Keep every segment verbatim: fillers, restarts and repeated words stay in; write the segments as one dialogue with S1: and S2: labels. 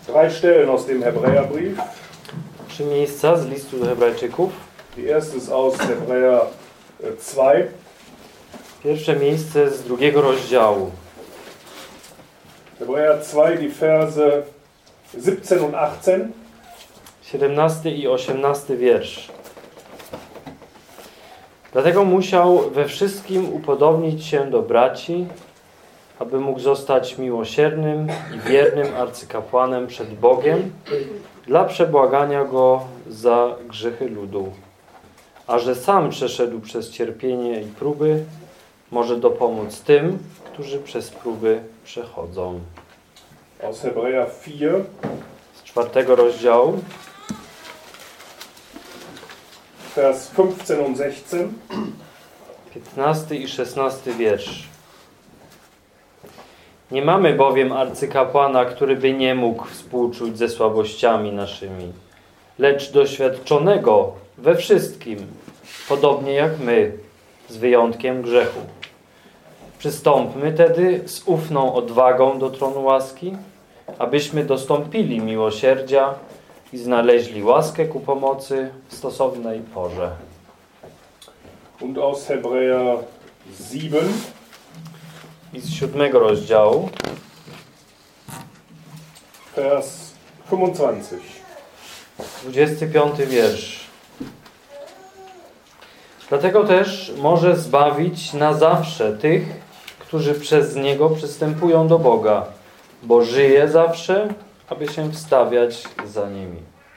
S1: Drei Stellen aus dem Hebräerbrief.
S2: Trzy miejsca z listu do Hebrajczyków.
S1: Die erste ist aus Hebräer zwei.
S2: Pierwsze miejsce z drugiego rozdziału.
S1: Hebräer zwei, die Verse siebzehn und achtzehn.
S2: siedemnasty i osiemnasty wiersz. Dlatego musiał we wszystkim upodobnić się do braci, aby mógł zostać miłosiernym i wiernym arcykapłanem przed Bogiem dla przebłagania Go za grzechy ludu. A że sam przeszedł przez cierpienie i próby, może dopomóc tym, którzy przez próby przechodzą.
S1: Aus Hebräer vier.
S2: Z czwartego rozdziału.
S1: Vers fünfzehn und sechzehn.
S2: piętnasty i szesnasty wiersz. Nie mamy bowiem arcykapłana, który by nie mógł współczuć ze słabościami naszymi, lecz doświadczonego we wszystkim, podobnie jak my, z wyjątkiem grzechu. Przystąpmy tedy z ufną odwagą do tronu łaski, abyśmy dostąpili miłosierdzia i znaleźli łaskę ku pomocy w stosownej porze.
S1: Und aus Hebräer sieben.
S2: I z siódmego rozdziału.
S1: Vers fünfundzwanzig.
S2: dwudziesty piąty wiersz. Dlatego też może zbawić na zawsze tych, którzy przez Niego przystępują do Boga, bo żyje zawsze, aby się wstawiać za nimi.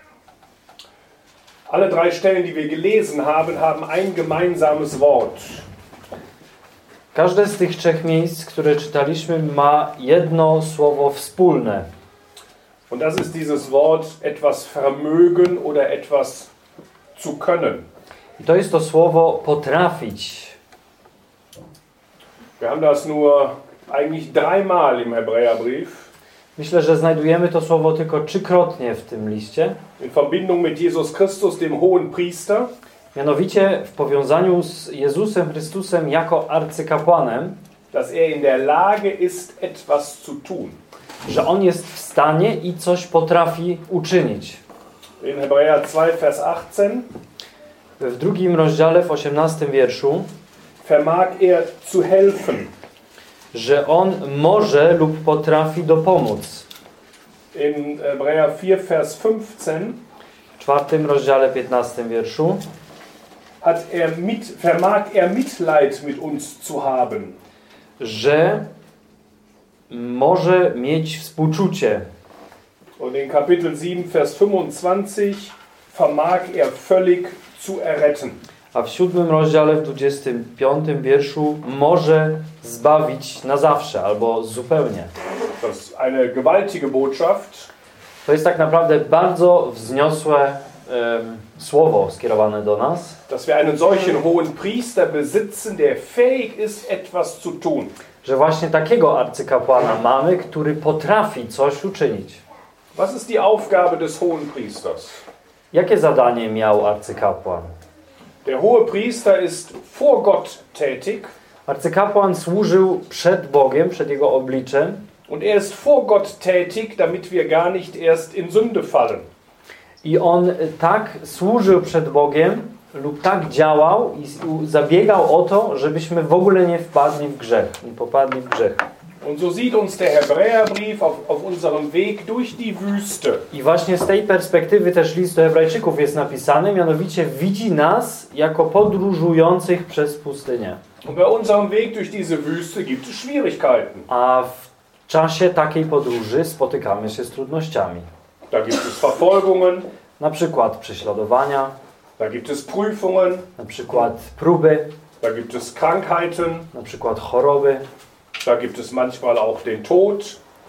S1: Alle drei Stellen, die wir gelesen haben, haben ein gemeinsames Wort.
S2: Każde z tych trzech miejsc, które czytaliśmy, ma jedno słowo wspólne.
S1: Und das ist dieses Wort etwas vermögen oder etwas zu können.
S2: I to jest to słowo potrafić.
S1: Wir haben das nur eigentlich dreimal im Hebräerbrief.
S2: Myślę, że znajdujemy to słowo tylko trzykrotnie w tym liście.
S1: In Verbindung mit Jesus Christus, dem hohen Priester.
S2: Mianowicie w powiązaniu z Jezusem Chrystusem jako arcykapłanem,
S1: dass er in der Lage ist, etwas zu tun.
S2: Że On jest w stanie i coś potrafi uczynić.
S1: In Hebräer zwei, Vers achtzehn.
S2: W drugim rozdziale, w osiemnastym wierszu,
S1: vermag er zu helfen.
S2: Że On może lub potrafi dopomóc.
S1: In Hebräer vier, Vers fünfzehn.
S2: W czwartym rozdziale, piętnastym wierszu,
S1: hat er mit, vermag er Mitleid mit uns zu haben.
S2: Że może mieć współczucie.
S1: Und in Kapitel sieben, Vers fünfundzwanzig vermag er völlig zu erretten.
S2: A w siódmym rozdziale, w dwudziestym piątym wierszu może zbawić na zawsze albo zupełnie.
S1: Das ist eine gewaltige Botschaft.
S2: To jest tak naprawdę bardzo wzniosłe um, słowo skierowane do nas.
S1: Dass wir einen solchen hohen Priester besitzen, der fähig ist, etwas zu tun.
S2: Że właśnie takiego arcykapłana mamy, który potrafi coś uczynić.
S1: Was ist die Aufgabe des hohen Priesters?
S2: Jakie zadanie miał arcykapłan?
S1: Der hohe Priester ist vor Gott tätig.
S2: Arcykapłan służył przed Bogiem, przed Jego obliczem.
S1: Und er ist vor Gott tätig, damit wir gar nicht erst in Sünde fallen.
S2: I on tak służył przed Bogiem lub tak działał i zabiegał o to, żebyśmy w ogóle nie wpadli w grzech, nie popadli w grzech.
S1: Und so sieht uns der Hebräerbrief auf, auf unserem Weg durch die Wüste.
S2: I właśnie z tej perspektywy też list do Hebrajczyków jest napisany, mianowicie widzi nas jako podróżujących przez pustynię.
S1: Und bei unserem Weg durch diese Wüste gibt es Schwierigkeiten.
S2: A w czasie takiej podróży spotykamy się z trudnościami.
S1: Da gibt es Verfolgungen,
S2: na przykład prześladowania,
S1: da gibt es Prüfungen,
S2: na przykład próby,
S1: da gibt es Krankheiten,
S2: na przykład choroby,
S1: da gibt es manchmal auch den Tod.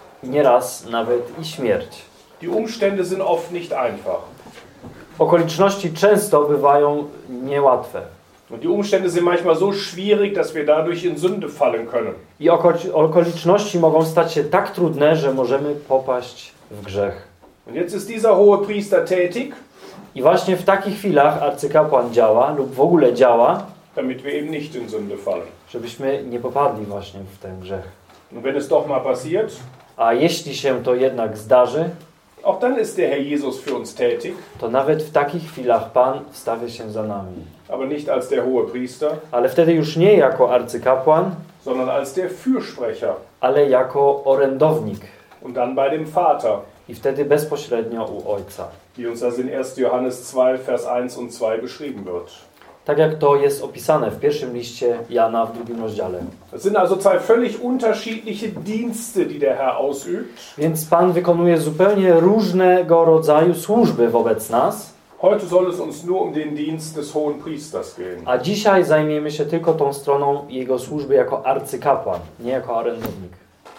S2: Nieraz nawet i śmierć.
S1: Die Umstände sind oft nicht einfach.
S2: Okoliczności często bywają niełatwe.
S1: Und die Umstände sind manchmal so schwierig, dass wir dadurch in Sünde fallen können.
S2: I okoliczności mogą stać się tak trudne, że możemy popaść w grzech.
S1: Und jetzt ist dieser hohe Priester tätig.
S2: I właśnie w takich chwilach arcykapłan działa lub w ogóle działa,
S1: damit wir eben nicht in Sünde fallen.
S2: Żebyśmy nie popadli właśnie w ten grzech.
S1: Und wenn es doch mal passiert,
S2: a jeśli się to jednak zdarzy,
S1: auch dann ist der Herr Jesus für uns tätig,
S2: to nawet w takich chwilach Pan wstawia się za nami.
S1: aber nicht als der hohe Priester,
S2: Ale wtedy już nie jako arcykapłan,
S1: sondern als der Fürsprecher
S2: ale jako orędownik.
S1: und dann bei dem Vater,
S2: I wtedy bezpośrednio u Ojca.
S1: wie uns das in erster Johannes zwei, Vers eins und zwei beschrieben wird.
S2: Tak jak to jest opisane w pierwszym liście Jana w drugim rozdziale.
S1: Es sind also zwei völlig unterschiedliche Dienste, die der Herr ausübt.
S2: Więc Pan wykonuje zupełnie różnego rodzaju służby wobec nas,
S1: Heute soll es uns nur um den Dienst des hohen Priesters gehen.
S2: a dzisiaj zajmiemy się tylko tą stroną jego służby jako arcykapłan, nie jako orędownik.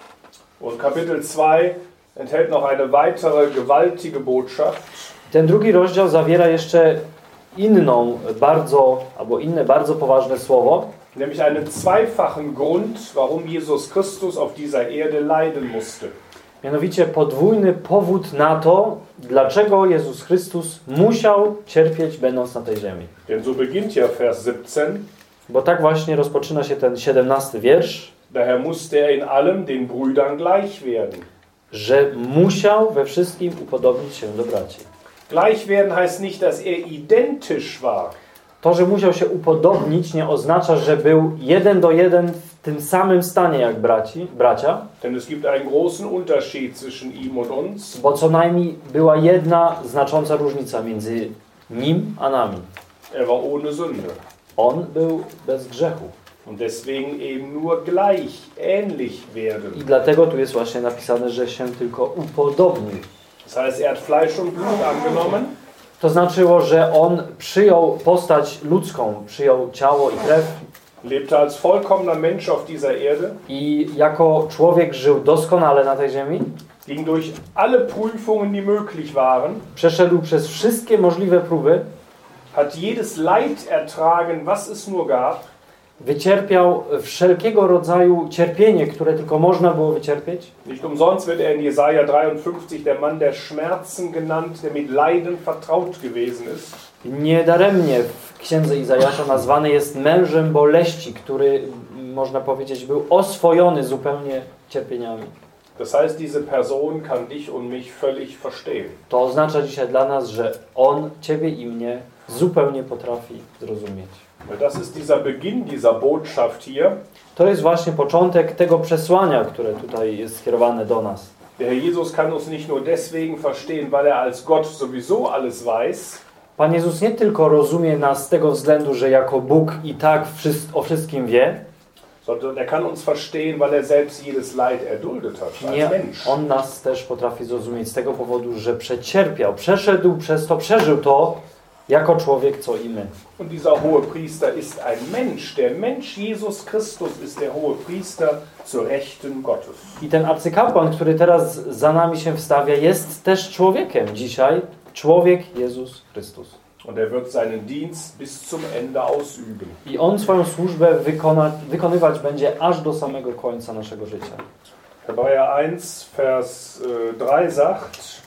S1: Und Kapitel zwei enthält noch eine weitere gewaltige Botschaft.
S2: Ten drugi rozdział zawiera jeszcze inną bardzo, albo inne bardzo poważne słowo,
S1: Nämlich einen zweifachen Grund, warum Jesus Christus auf dieser Erde leiden musste.
S2: mianowicie podwójny powód na to, dlaczego Jezus Chrystus musiał cierpieć, będąc na tej ziemi.
S1: Denn so beginnt ja Vers siebzehn.
S2: Bo tak właśnie rozpoczyna się ten siedemnasty wiersz,
S1: Daher musste er in allem den Brüdern gleich werden.
S2: że musiał we wszystkim upodobnić się do braci.
S1: Gleich werden heißt nicht, dass er identisch war.
S2: To, że musiał się upodobnić, nie oznacza, że był jeden do jeden w tym samym stanie jak braci, bracia,
S1: Denn es gibt einen großen Unterschied zwischen ihm und uns.
S2: bo co najmniej była jedna znacząca różnica między nim a nami.
S1: Er war ohne Sünde.
S2: On był bez grzechu.
S1: Und deswegen eben nur gleich, ähnlich werden.
S2: I dlatego tu jest właśnie napisane, że się tylko upodobnił.
S1: Das heißt, er hat Fleisch und Blut angenommen.
S2: To znaczyło, że on przyjął postać ludzką, przyjął ciało i krew
S1: Lebte als vollkommener Mensch auf dieser Erde.
S2: i jako człowiek żył doskonale na tej ziemi.
S1: Ging durch alle Prüfungen, die möglich waren.
S2: Przeszedł przez wszystkie możliwe próby.
S1: Hat jedes Leid ertragen, was es nur gab.
S2: Wycierpiał wszelkiego rodzaju cierpienie, które tylko można było wycierpieć.
S1: Nicht umsonst wird er in Jesaja dreiundfünfzig der Mann der Schmerzen genannt, der mit Leiden vertraut gewesen ist.
S2: Niedaremnie w księdze Izajasza nazwany jest mężem boleści, który, można powiedzieć, był oswojony zupełnie cierpieniami.
S1: Das heißt, diese Person kann dich und mich völlig verstehen.
S2: To oznacza dzisiaj dla nas, że on ciebie i mnie zupełnie potrafi zrozumieć.
S1: Das ist dieser Beginn dieser Botschaft hier.
S2: To jest właśnie początek tego przesłania, które tutaj jest skierowane do nas.
S1: Der Herr Jesus kann uns nicht nur deswegen verstehen, weil er als Gott sowieso alles weiß,
S2: Pan Jezus nie tylko rozumie nas z tego względu, że jako Bóg i tak o wszystkim wie,
S1: sondern er kann uns verstehen, weil er selbst jedes Leid erduldet hat, als
S2: nie,
S1: Mensch.
S2: on nas też potrafi zrozumieć z tego powodu, że przecierpiał, przeszedł przez to, przeżył to jako człowiek, co i my.
S1: Und dieser hohe Priester ist ein Mensch. Der Mensch Jesus Christus ist der hohe Priester zur Rechten Gottes.
S2: I ten arcykapłan, który teraz za nami się wstawia, jest też człowiekiem dzisiaj. Człowiek Jezus Chrystus.
S1: Und er wird seinen Dienst bis zum Ende ausüben.
S2: I on swoją służbę wykona, wykonywać będzie aż do samego końca naszego życia.
S1: Hebräer eins, Vers drei sagt,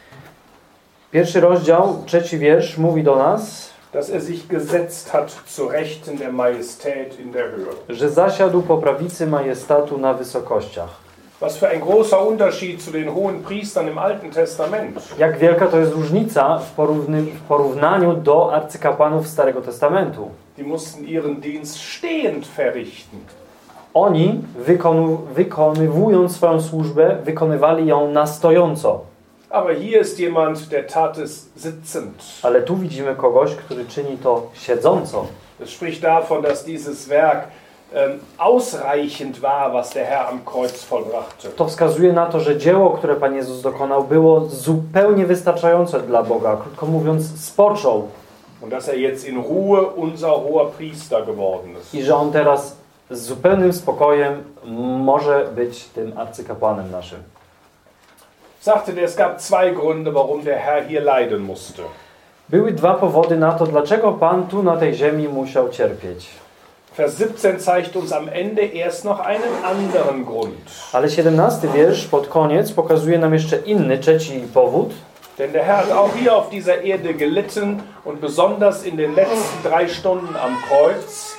S2: Pierwszy rozdział, trzeci wiersz mówi do nas,
S1: dass er sich gesetzt hat zur Rechten der Majestät in der Höhe.
S2: że zasiadł po prawicy majestatu na wysokościach.
S1: Was für ein großer Unterschied zu den hohen Priestern im Alten Testament.
S2: Jak wielka to jest różnica w, porówny, w porównaniu do arcykapłanów Starego Testamentu.
S1: Die mussten ihren Dienst stehend verrichten.
S2: Oni, wykonu, wykonywując swoją służbę, wykonywali ją na stojąco.
S1: Aber hier ist jemand, der tat es sitzend.
S2: Ale tu widzimy kogoś, który czyni to siedząco.
S1: Es spricht davon, dass dieses Werk ähm, ausreichend war, was der Herr am Kreuz vollbrachte.
S2: To wskazuje na to, że dzieło, które Pan Jezus dokonał, było zupełnie wystarczające dla Boga. Krótko mówiąc, spoczął.
S1: Und dass er jetzt in Ruhe unser hoher Priester geworden ist.
S2: I że On teraz z zupełnym spokojem może być tym arcykapłanem naszym.
S1: Sagte, es gab zwei Gründe, warum der Herr hier leiden musste.
S2: Były dwa powody na to, dlaczego Pan tu na tej ziemi musiał cierpieć.
S1: Vers siebzehn zeigt uns am Ende erst noch einen anderen Grund.
S2: Ale siedemnasty wiersz pod koniec pokazuje nam jeszcze inny, trzeci powód.
S1: Denn der Herr hat auch hier auf dieser Erde gelitten und besonders in den letzten drei Stunden am Kreuz,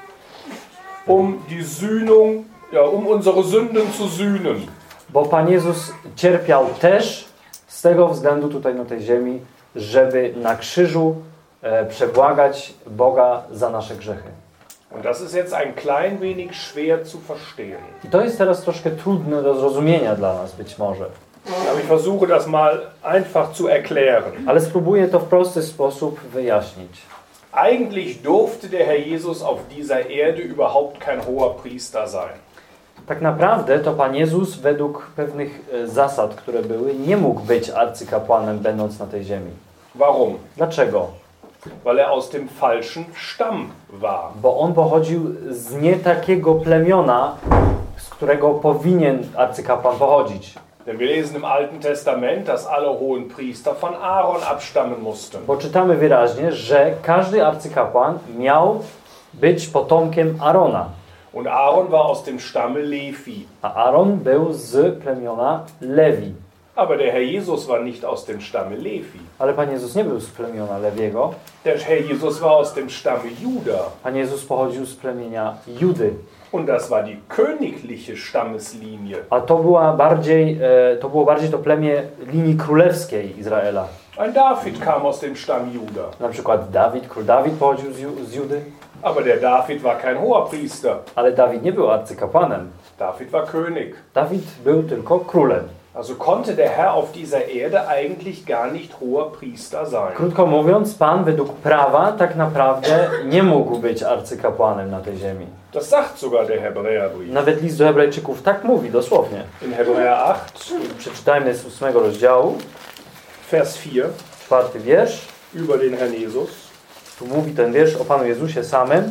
S1: um die Sühnung, ja, um unsere Sünden zu sühnen.
S2: Bo Pan Jezus cierpiał też z tego względu tutaj na tej ziemi, żeby na krzyżu e, przebłagać Boga za nasze grzechy.
S1: Und das ist jetzt ein klein wenig schwer zu verstehen.
S2: I to jest teraz troszkę trudne do zrozumienia dla nas być może.
S1: Aber ich versuche das mal einfach zu erklären.
S2: Ale spróbuję to w prosty sposób wyjaśnić.
S1: Eigentlich durfte der Herr Jesus auf dieser Erde überhaupt kein hoher Priester sein.
S2: Tak naprawdę to Pan Jezus według pewnych e, zasad, które były, nie mógł być arcykapłanem będąc na tej ziemi.
S1: Warum?
S2: Dlaczego?
S1: Weil er aus dem falschen Stamm war.
S2: Bo on pochodził z nie takiego plemiona, z którego powinien arcykapłan pochodzić.
S1: Denn wir lesen im Alten Testament, dass alle hohen Priester von Aaron abstammen mussten.
S2: Bo czytamy wyraźnie, że każdy arcykapłan miał być potomkiem Arona.
S1: Und Aaron war aus dem Stamme Levi.
S2: A Aaron był z plemiona Lewi.
S1: Aber der Herr Jesus war nicht aus dem Stamme Levi.
S2: Ale Pan Jezus nie był z plemiona Lewiego.
S1: Der Herr Jesus war aus dem Stamme Juda.
S2: Pan Jezus pochodził z plemienia Judy.
S1: Und das war die königliche Stammeslinie.
S2: A to była bardziej, e, to było bardziej to plemię linii królewskiej Izraela.
S1: Ein David kam aus dem Stamm Juda.
S2: Na przykład Dawid, król Dawid pochodził z, Ju, z Judy.
S1: Aber der David war kein hoher Priester.
S2: Ale Dawid nie był arcykapłanem.
S1: David war König.
S2: Dawid był tylko królem.
S1: Also konnte der Herr auf dieser Erde eigentlich gar nicht hoher Priester sein.
S2: Krótko mówiąc, Pan według prawa tak naprawdę nie mógł być arcykapłanem na tej ziemi.
S1: Das sagt sogar der Hebräerbrief.
S2: Nawet list do Hebrajczyków tak mówi, dosłownie.
S1: In Hebräer acht,
S2: Przeczytajmy z ósmego rozdziału,
S1: Vers vier,
S2: czwarty wiersz.
S1: über den Herrn Jesus.
S2: Tu mówi ten wiersz o Panu Jezusie samym.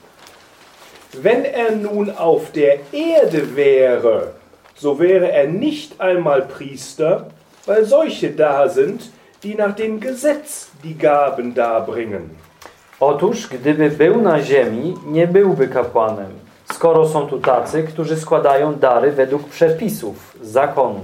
S1: Wenn er nun auf der Erde wäre, so wäre er nicht einmal Priester, weil solche da sind, die nach dem Gesetz die Gaben darbringen.
S2: Otóż, gdyby był na ziemi, nie byłby kapłanem, skoro są tu tacy, którzy składają dary według przepisów zakonu.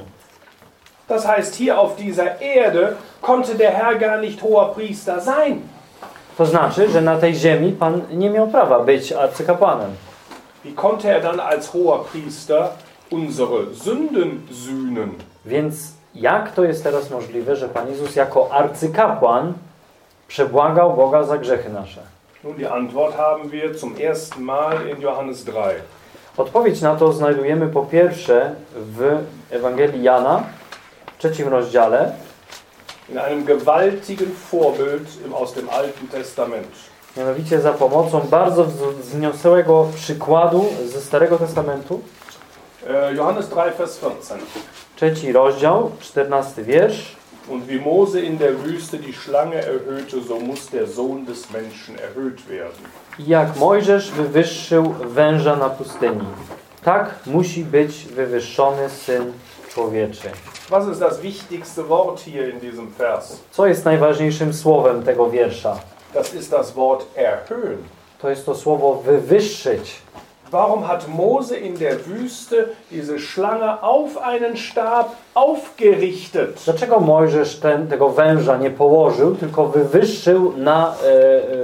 S1: Das heißt, hier auf dieser Erde konnte der Herr gar nicht hoher Priester sein.
S2: To znaczy, że na tej ziemi Pan nie miał prawa być arcykapłanem.
S1: Wie konnte er dann als hoher Priester unsere Sünden sühnen?
S2: Więc jak to jest teraz możliwe, że Pan Jezus jako arcykapłan przebłagał Boga za grzechy nasze?
S1: Nun, die Antwort haben wir zum ersten Mal in Johannes drei.
S2: Odpowiedź na to znajdujemy po pierwsze w Ewangelii Jana, w trzecim rozdziale,
S1: In einem gewaltigen Vorbild aus dem Alten Testament.
S2: mianowicie za pomocą bardzo wzniosłego przykładu ze Starego Testamentu.
S1: Johannes drei, Vers vierzehn.
S2: Trzeci rozdział, czternasty wiersz.
S1: Und wie Mose in der Wüste die Schlange erhöhte, so muss der Sohn des Menschen erhöht werden.
S2: I jak Mojżesz wywyższył węża na pustyni, tak musi być wywyższony Syn Człowieczy.
S1: Was ist das wichtigste Wort hier in diesem Vers?
S2: Co jest najważniejszym słowem tego wiersza?
S1: Das ist das Wort erhöhen.
S2: To jest to słowo wywyższyć.
S1: Warum hat Mose in der Wüste diese Schlange auf einen Stab aufgerichtet?
S2: Dlaczego Mojżesz ten, tego węża nie położył, tylko wywyższył na e,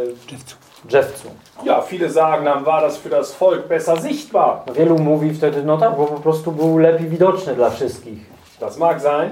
S2: e, drzewcu?
S1: Ja, viele sagen, dann war das für das Volk besser sichtbar.
S2: No, wielu mówi wtedy, no tak, bo po prostu był lepiej widoczny dla wszystkich.
S1: Das mag sein,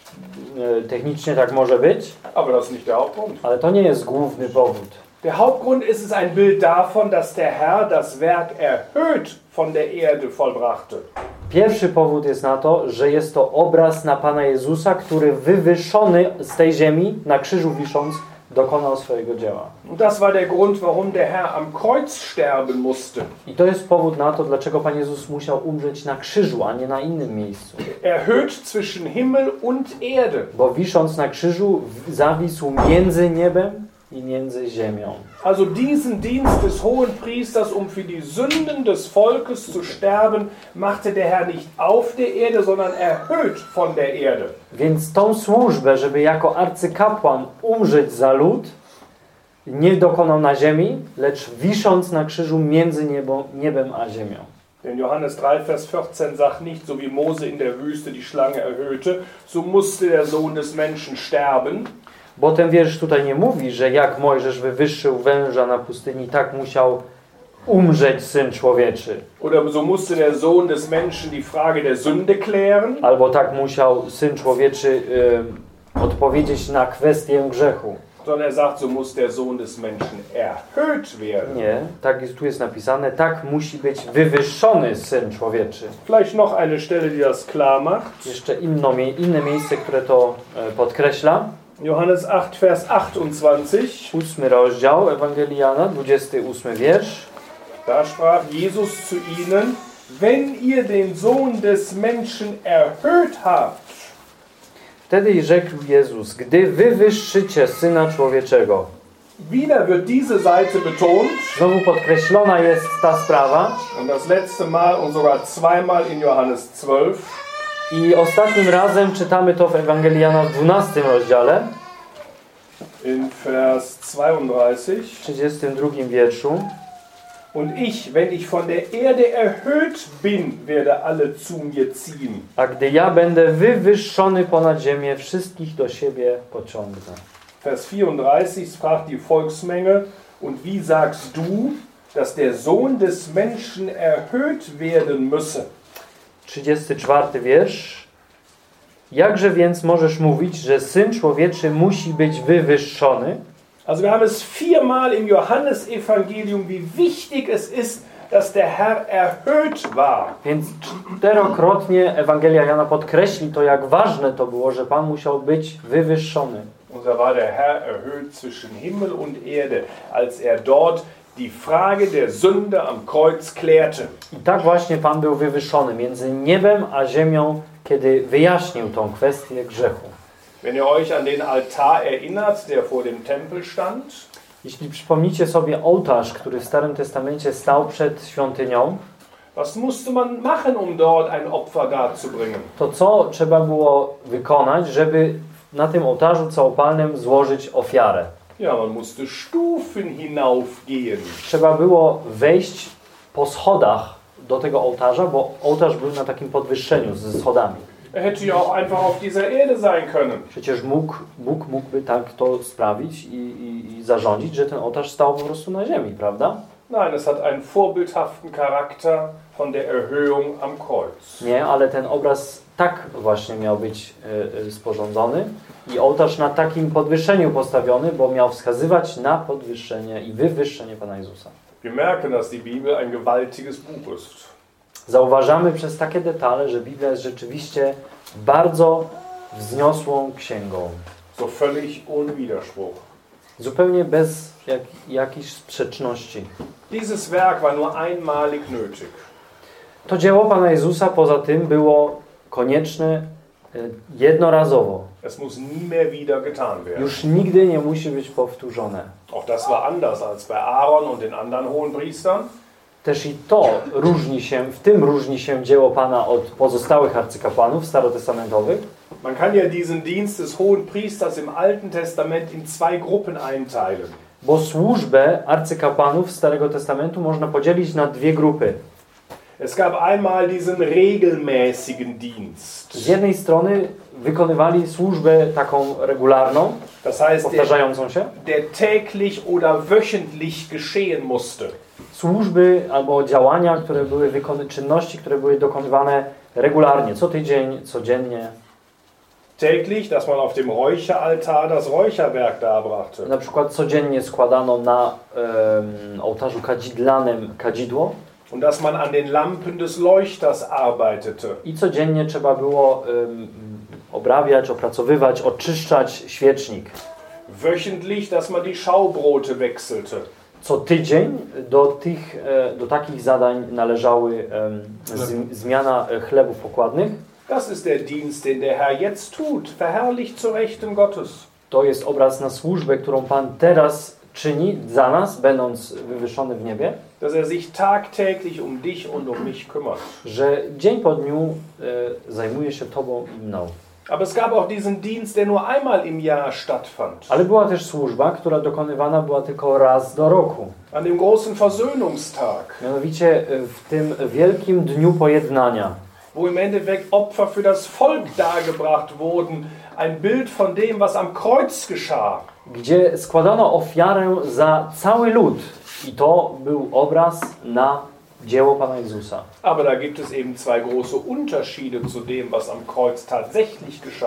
S2: E, technicznie tak może być,
S1: aber das ist nicht der Hauptgrund.
S2: ale to nie jest główny powód.
S1: Der Hauptgrund ist es ein Bild davon, dass der Herr das Werk erhöht von der Erde vollbrachte.
S2: Pierwszy powód jest na to, że jest to obraz na Pana Jezusa, który wywyższony z tej ziemi, na krzyżu wisząc, dokonał swojego dzieła.
S1: Und das war der Grund, warum der Herr am Kreuz sterben musste.
S2: I to jest powód na to, dlaczego Pan Jezus musiał umrzeć na krzyżu, a nie na innym miejscu.
S1: Erhöht zwischen Himmel und Erde.
S2: Bo wisząc na krzyżu, zawisł między niebem i między ziemią.
S1: Also diesen Dienst des hohen Priesters, um für die Sünden des Volkes zu sterben, machte der Herr nicht auf der Erde, sondern erhöht von der Erde.
S2: Więc tą służbę, żeby jako arcykapłan umrzeć za lud, nie dokonał na ziemi, lecz wisząc na krzyżu między niebo, niebem a ziemią.
S1: Denn Johannes drei, Vers vierzehn sagt nicht, so wie Mose in der Wüste die Schlange erhöhte, so musste der Sohn des Menschen sterben.
S2: Bo ten wiersz tutaj nie mówi, że jak Mojżesz wywyższył węża na pustyni, tak musiał umrzeć Syn Człowieczy.
S1: Oder so musste der Sohn des Menschen die Frage der Sünde klären.
S2: Albo tak musiał Syn Człowieczy odpowiedzieć na kwestię grzechu.
S1: Sondern er sagt, so muss der Sohn des Menschen erhöht werden.
S2: Nie, tak jest, tu jest napisane, tak musi być wywyższony Syn Człowieczy.
S1: Vielleicht noch eine Stelle, die das klar macht.
S2: Jeszcze inno, inne miejsce, które to podkreśla.
S1: Johannes acht, Vers achtundzwanzig.
S2: Ósmy rozdział Ewangelii Jana, dwudziesty ósmy wiersz.
S1: Da sprach Jesus zu ihnen, wenn ihr den Sohn des Menschen erhöht habt.
S2: Wtedy i rzekł Jezus, gdy wywyższycie Syna Człowieczego.
S1: Wieder wird diese Seite betont.
S2: Znowu podkreślona jest ta sprawa.
S1: Und das letzte Mal und sogar zweimal in Johannes zwölf.
S2: I ostatnim razem czytamy to w Ewangelii Jana w dwunastym rozdziale.
S1: In Vers zweiunddreißig.
S2: W trzydziestym drugim wierszu.
S1: Und ich, wenn ich von der Erde erhöht bin, werde alle zu mir ziehen.
S2: A gdy ja będę wywyższony ponad ziemię, wszystkich do siebie pociągnę.
S1: Vers vierunddreißig sprach die Volksmenge, und wie sagst du, dass der Sohn des Menschen erhöht werden müsse?
S2: trzydziesty czwarty wiersz. Jakże więc możesz mówić, że Syn Człowieczy musi być wywyższony?
S1: Also wir haben es viermal im Johannesevangelium, wie wichtig es ist, dass der Herr erhöht war.
S2: Więc czterokrotnie Ewangelia Jana podkreśli to, jak ważne to było, że Pan musiał być wywyższony.
S1: Und da war der Herr erhöht zwischen Himmel und Erde, als er dort die Frage der Sünde am Kreuz klärte.
S2: I tak właśnie Pan był wywyższony między niebem a ziemią, kiedy wyjaśnił tą kwestię grzechu.
S1: Wenn ihr euch an den Altar erinnert, der vor dem Tempel stand,
S2: jeśli przypomnicie sobie ołtarz, który w Starym Testamencie stał przed świątynią,
S1: was musste man machen, um dort ein Opfer darzubringen?
S2: To co trzeba było wykonać, żeby na tym ołtarzu całopalnym złożyć ofiarę?
S1: Ja, man musste Stufen hinaufgehen.
S2: Trzeba było wejść po schodach do tego ołtarza, bo ołtarz był na takim podwyższeniu ze schodami.
S1: Er hätte ja auch einfach auf dieser Erde sein können.
S2: Przecież mógł, Bóg mógłby tak to sprawić i, i, i zarządzić, że ten ołtarz stał po prostu na ziemi, prawda?
S1: Nein, es hat einen vorbildhaften Charakter von der Erhöhung am Kreuz.
S2: Nie, ale ten obraz tak właśnie miał być y, y, sporządzony i ołtarz na takim podwyższeniu postawiony, bo miał wskazywać na podwyższenie i wywyższenie Pana Jezusa.
S1: Wir merken, dass die Bibel ein gewaltiges Buch ist.
S2: Zauważamy przez takie detale, że Biblia jest rzeczywiście bardzo wzniosłą księgą.
S1: So völlig ohne Widerspruch.
S2: Zupełnie bez jak, jakichś sprzeczności.
S1: Dieses Werk war nur einmalig nötig.
S2: To dzieło Pana Jezusa poza tym było konieczne jednorazowo.
S1: Es muss nie mehr wieder getan werden.
S2: Już nigdy nie musi być powtórzone.
S1: Auch das war anders als bei Aaron und den anderen Hohenpriestern.
S2: Też i to różni się, w tym różni się dzieło Pana od pozostałych arcykapłanów starotestamentowych.
S1: Man kann ja diesen Dienst des Hohenpriesters im Alten Testament in zwei Gruppen einteilen.
S2: Bo służbę arcykapłanów Starego Testamentu można podzielić na dwie grupy.
S1: Es gab einmal diesen regelmäßigen Dienst.
S2: Z jednej strony wykonywali służbę taką regularną,
S1: Das heißt, der,
S2: powtarzającą się.
S1: der täglich oder wöchentlich geschehen musste.
S2: Służby albo działania, które były wykony, czynności, które były dokonywane regularnie, co tydzień, codziennie.
S1: Täglich, dass man auf dem Räucheraltar das Räucherwerk darbrachte.
S2: Na przykład codziennie składano na um, ołtarzu kadzidlanym kadzidło.
S1: Und dass man an den Lampen des Leuchters arbeitete.
S2: I codziennie trzeba było um, obrabiać, opracowywać, oczyszczać świecznik.
S1: Wöchentlich, dass man die Schaubrote wechselte.
S2: Co tydzień do, tych, do takich zadań należały um, z, zmiana chlebów pokładnych.
S1: Das ist der Dienst, den der Herr jetzt tut, verherrlicht zu Rechten Gottes.
S2: To jest obraz na służbę, którą Pan teraz czyni za nas, będąc wywyższony w niebie.
S1: Dass er sich tagtäglich um dich und um mich kümmert.
S2: Że dzień po dniu e, zajmuje się Tobą i mną.
S1: Aber es gab auch diesen Dienst, der nur einmal im Jahr stattfand.
S2: Ale była też służba, która dokonywana była tylko raz do roku.
S1: An dem großen Versöhnungstag.
S2: Mianowicie w tym wielkim dniu pojednania.
S1: Wo im Endeffekt Opfer für das Volk dargebracht wurden. Ein Bild von dem, was am Kreuz geschah.
S2: Gdzie składano ofiarę za cały lud. I to był obraz na dzieło Pana Jezusa.
S1: Aber da gibt es eben zwei große Unterschiede zu dem, was am Kreuz tatsächlich geschah.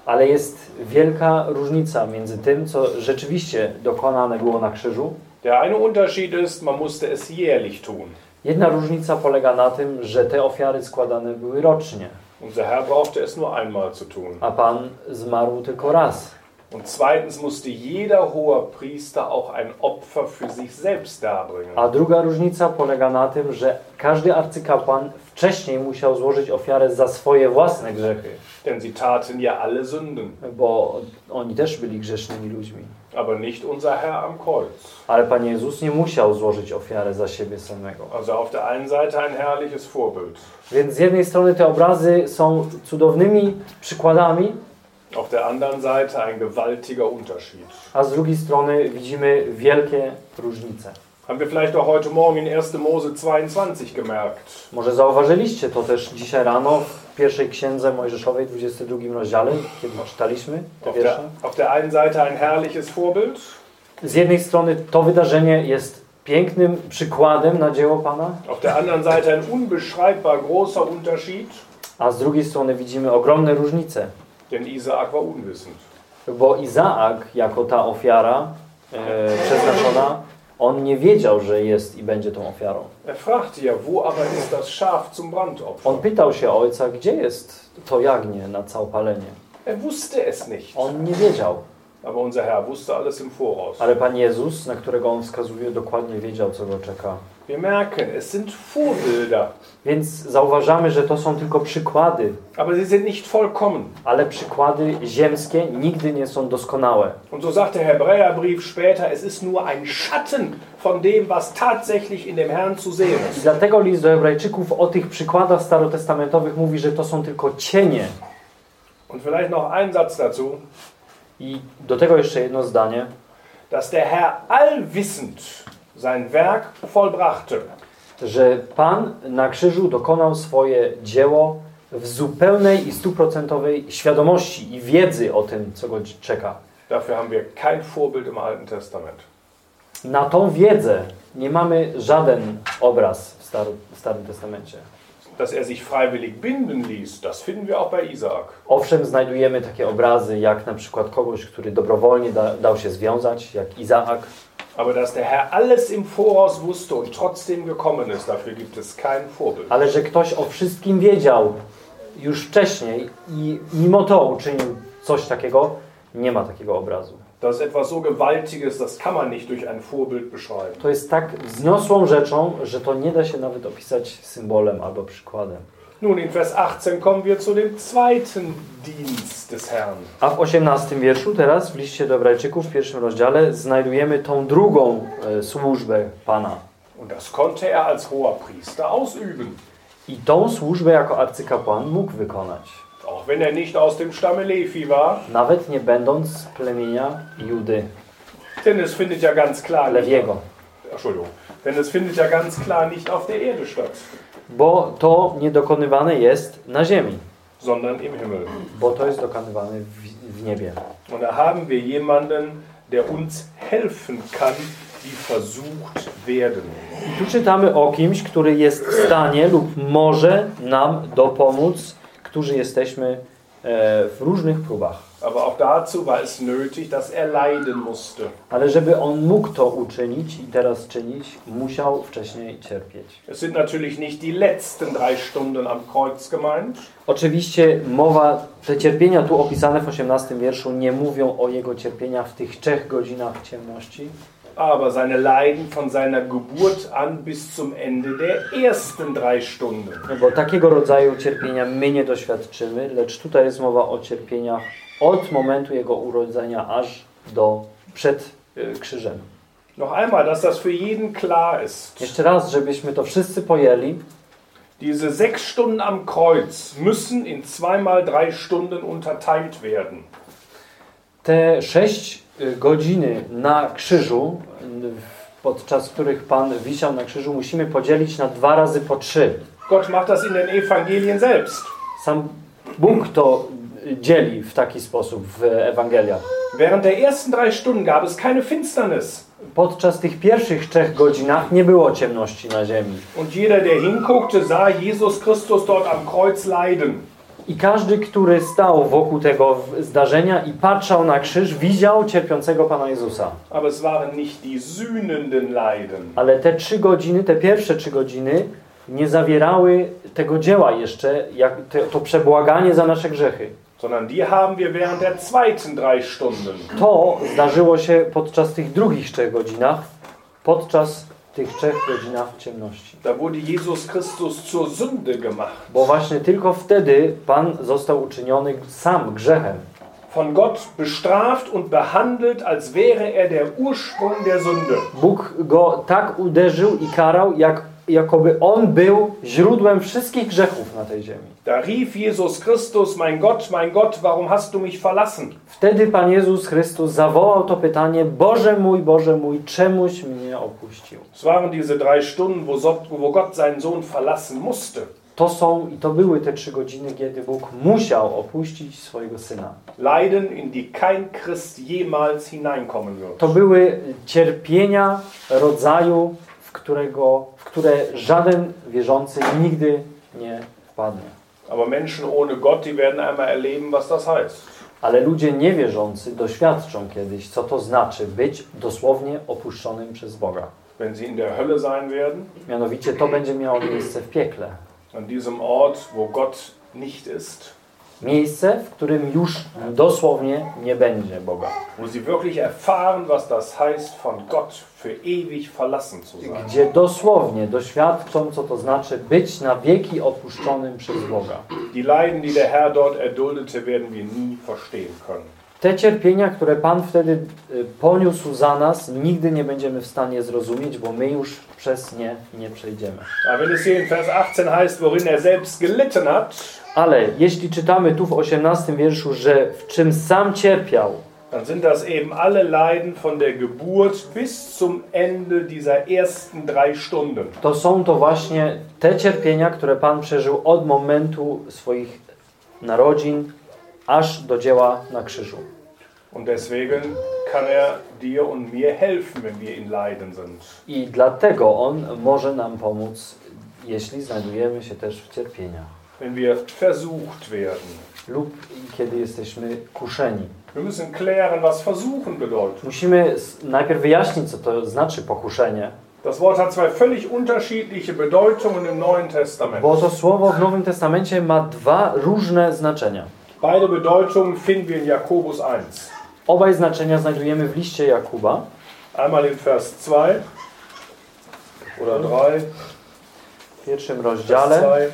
S2: Ale jest wielka różnica między tym, co rzeczywiście dokonane było na krzyżu.
S1: Der eine Unterschied ist, man musste es jährlich tun.
S2: Jedna różnica polega na tym, że te ofiary składane były rocznie,
S1: Unser Herr brauchte es nur einmal zu tun.
S2: a Pan zmarł tylko raz.
S1: Und zweitens musste jeder Hohepriester auch ein Opfer für sich selbst darbringen.
S2: A druga różnica polega na tym, że każdy arcykapłan wcześniej musiał złożyć ofiarę za swoje własne grzechy,
S1: Denn sie taten ja alle Sünden,
S2: bo oni też byli grzesznymi ludźmi.
S1: aber nicht unser Herr am Kreuz.
S2: Ale Pan Jezus nie musiał złożyć ofiary za siebie samego.
S1: Also auf der einen Seite ein herrliches Vorbild,
S2: Więc z jednej strony te obrazy są cudownymi przykładami,
S1: auf der anderen Seite ein gewaltiger Unterschied.
S2: a z drugiej strony widzimy wielkie różnice.
S1: Haben wir vielleicht auch heute Morgen in erster Mose zweiundzwanzig gemerkt.
S2: Może zauważyliście to też dzisiaj rano w pierwszej księdze Mojżeszowej, dwudziestym drugim rozdziale, kiedy czytaliśmy te
S1: Auf der,
S2: wiersze.
S1: auf der einen Seite ein herrliches Vorbild,
S2: Z jednej strony to wydarzenie jest pięknym przykładem na dzieło Pana,
S1: auf der anderen Seite ein unbeschreibbar großer Unterschied,
S2: a z drugiej strony widzimy ogromne różnice.
S1: denn Isaak war unwissend.
S2: Bo Izaak, jako ta ofiara e, przeznaczona, on nie wiedział, że jest i będzie tą ofiarą.
S1: Er fragte ja, wo aber ist das Schaf zum Brandopfer?
S2: On pytał się ojca, gdzie jest to jagnię na całopalenie.
S1: Er wusste es nicht.
S2: On nie wiedział,
S1: Aber unser Herr wusste alles im Voraus.
S2: ale Pan Jezus, na którego on wskazuje, dokładnie wiedział, co go czeka.
S1: Wir merken, es sind Vorbilder,
S2: Więc zauważamy, że to są tylko przykłady,
S1: aber sie sind nicht vollkommen.
S2: ale przykłady ziemskie nigdy nie są doskonałe.
S1: Und so sagt der Hebräerbrief später, es ist nur ein Schatten von dem, was tatsächlich in dem Herrn zu sehen
S2: I
S1: ist.
S2: dlatego list do Hebrajczyków o tych przykładach starotestamentowych mówi, że to są tylko cienie.
S1: Und vielleicht noch ein Satz dazu,
S2: I do tego jeszcze jedno zdanie,
S1: dass der Herr allwissend sein Werk vollbrachte.
S2: że Pan na krzyżu dokonał swoje dzieło w zupełnej i stuprocentowej świadomości i wiedzy o tym, co go czeka.
S1: Dafür haben wir kein Vorbild im Alten Testament.
S2: Na tą wiedzę nie mamy żaden obraz w Starym, w Starym Testamencie.
S1: Dass er sich freiwillig binden ließ, das finden wir auch bei Isaak.
S2: Owszem, znajdujemy takie obrazy, jak na przykład kogoś, który dobrowolnie da, dał się związać, jak Izaak.
S1: Aber dass der Herr alles im Voraus wusste und trotzdem gekommen ist, dafür gibt es kein Vorbild.
S2: Ale że ktoś o wszystkim wiedział już wcześniej i mimo to uczynił coś takiego, nie ma takiego obrazu.
S1: Das ist etwas so Gewaltiges, das kann man nicht durch ein Vorbild beschreiben.
S2: To jest tak wzniosłą rzeczą, że to nie da się nawet opisać symbolem albo przykładem.
S1: Nun, in Vers achtzehn kommen wir zu dem zweiten Dienst des Herrn.
S2: A w osiemnastym wierszu teraz w liście do Hebrajczyków w pierwszym rozdziale znajdujemy tą drugą e, służbę Pana.
S1: Und das konnte er als hoher Priester ausüben.
S2: I tą służbę jako arcykapłan mógł wykonać.
S1: Auch wenn er nicht aus dem Stamme Levi war.
S2: Nawet nie będąc z plemienia Judy,
S1: Denn es findet ja ganz klar nicht,
S2: Lewiego.
S1: Entschuldigung, denn es findet ja ganz klar nicht auf der Erde statt,
S2: Bo to nie dokonywane jest na ziemi,
S1: sondern im Himmel.
S2: bo to jest dokonywane w, w niebie.
S1: Und da haben wir jemanden, der uns helfen kann, die versucht werden.
S2: I tu czytamy o kimś, który jest w stanie lub może nam dopomóc, którzy jesteśmy e, w różnych próbach.
S1: Aber auch dazu war es nötig, dass er leiden musste.
S2: Ale żeby on mógł to uczynić i teraz czynić, musiał wcześniej cierpieć.
S1: Es sind natürlich nicht die letzten drei Stunden am Kreuz gemeint,
S2: Oczywiście mowa, te cierpienia tu opisane w osiemnastym wierszu nie mówią o jego cierpieniach w tych trzech godzinach ciemności,
S1: aber seine Leiden von seiner Geburt an bis zum Ende der ersten drei Stunden.
S2: bo takiego rodzaju cierpienia my nie doświadczymy, lecz tutaj jest mowa o cierpieniach od momentu jego urodzenia aż do przed y, krzyżem.
S1: Noch einmal, dass das für jeden klar ist.
S2: Jeszcze raz, żebyśmy to wszyscy pojęli,
S1: Diese sechs Stunden am Kreuz müssen in zweimal drei Stunden unterteilt werden.
S2: te sześć y, godziny na krzyżu, y, podczas których Pan wisiał na krzyżu, musimy podzielić na dwa razy po trzy.
S1: Gott macht das in den Evangelien selbst.
S2: Sam Bóg to dzieli w taki sposób w Ewangeliach.
S1: Während der ersten drei Stunden gab es keine Finsternis.
S2: Podczas tych pierwszych trzech godzinach nie było ciemności na ziemi.
S1: Und jeder, der hinguckte, sah Jesus Christus dort am Kreuz leiden.
S2: I każdy, który stał wokół tego zdarzenia i patrzał na krzyż, widział cierpiącego Pana Jezusa.
S1: Aber es waren nicht die sühnenden Leiden.
S2: Ale te trzy godziny, te pierwsze trzy godziny nie zawierały tego dzieła jeszcze, jak te, to przebłaganie za nasze grzechy.
S1: Sondern die haben wir während der zweiten drei Stunden.
S2: To zdarzyło się podczas tych drugich trzech godzinach, podczas tych trzech godzinach ciemności.
S1: Da wurde Jesus Christus zur Sünde gemacht.
S2: Bo właśnie tylko wtedy Pan został uczyniony sam grzechem.
S1: Von Gott bestraft und behandelt, als wäre er der Ursprung der Sünde.
S2: Bóg go tak uderzył i karał, jak, jakoby On był źródłem wszystkich grzechów na tej ziemi.
S1: Da rief Jesus Christus, mein Gott, mein Gott, warum hast du mich verlassen?
S2: Wtedy Pan Jezus Chrystus zawołał to pytanie: Boże mój, Boże mój, czemuś mnie opuścił?
S1: Es waren diese drei Stunden, wo, so, wo Gott seinen Sohn verlassen musste.
S2: To są i to były te trzy godziny, kiedy Bóg musiał opuścić swojego Syna.
S1: Leiden, in die kein Christ jemals hineinkommen wird.
S2: To były cierpienia rodzaju, w, którego, w które żaden wierzący nigdy nie wpadnie.
S1: Aber Menschen ohne Gott, die werden einmal erleben, was das heißt.
S2: Ale ludzie niewierzący doświadczą kiedyś, co to znaczy być dosłownie opuszczonym przez Boga.
S1: Wenn sie in der Hölle sein werden,
S2: Mianowicie to będzie miało miejsce w piekle.
S1: an diesem Ort, wo Gott nicht ist,
S2: Miejsce, w którym już dosłownie nie będzie Boga.
S1: wo sie wirklich erfahren, was das heißt, von Gott für ewig verlassen zu sein.
S2: Gdzie dosłownie doświadczą, co to znaczy być na wieki opuszczonym przez Boga.
S1: Die Leiden, die der Herr dort erduldete, werden wir nie verstehen können.
S2: Te cierpienia, które Pan wtedy poniósł za nas, nigdy nie będziemy w stanie zrozumieć, bo my już przez nie nie przejdziemy.
S1: Aber wenn es hier in Vers achtzehn heißt, worin er selbst gelitten hat,
S2: Ale jeśli czytamy tu w osiemnastym wierszu, że w czym sam cierpiał,
S1: dann sind das eben alle Leiden von der Geburt bis zum Ende dieser ersten drei Stunden.
S2: to są to właśnie te cierpienia, które Pan przeżył od momentu swoich narodzin aż do dzieła na krzyżu.
S1: Und deswegen kann er dir und mir helfen, wenn wir in Leiden sind.
S2: I dlatego On może nam pomóc, jeśli znajdujemy się też w cierpieniach
S1: Wenn wir versucht werden.
S2: lub kiedy jesteśmy kuszeni.
S1: Wir müssen klären, was versuchen bedeutet.
S2: Musimy najpierw wyjaśnić, co to znaczy pokuszenie,
S1: Das Wort hat zwei völlig unterschiedliche Bedeutungen im Neuen Testament.
S2: bo to słowo w Nowym Testamencie ma dwa różne znaczenia.
S1: Beide Bedeutungen finden wir in Jakobus eins.
S2: Obaj znaczenia znajdujemy w liście Jakuba.
S1: Einmal in Vers zwei oder drei.
S2: W pierwszym
S1: Vers
S2: rozdziale.
S1: zwei.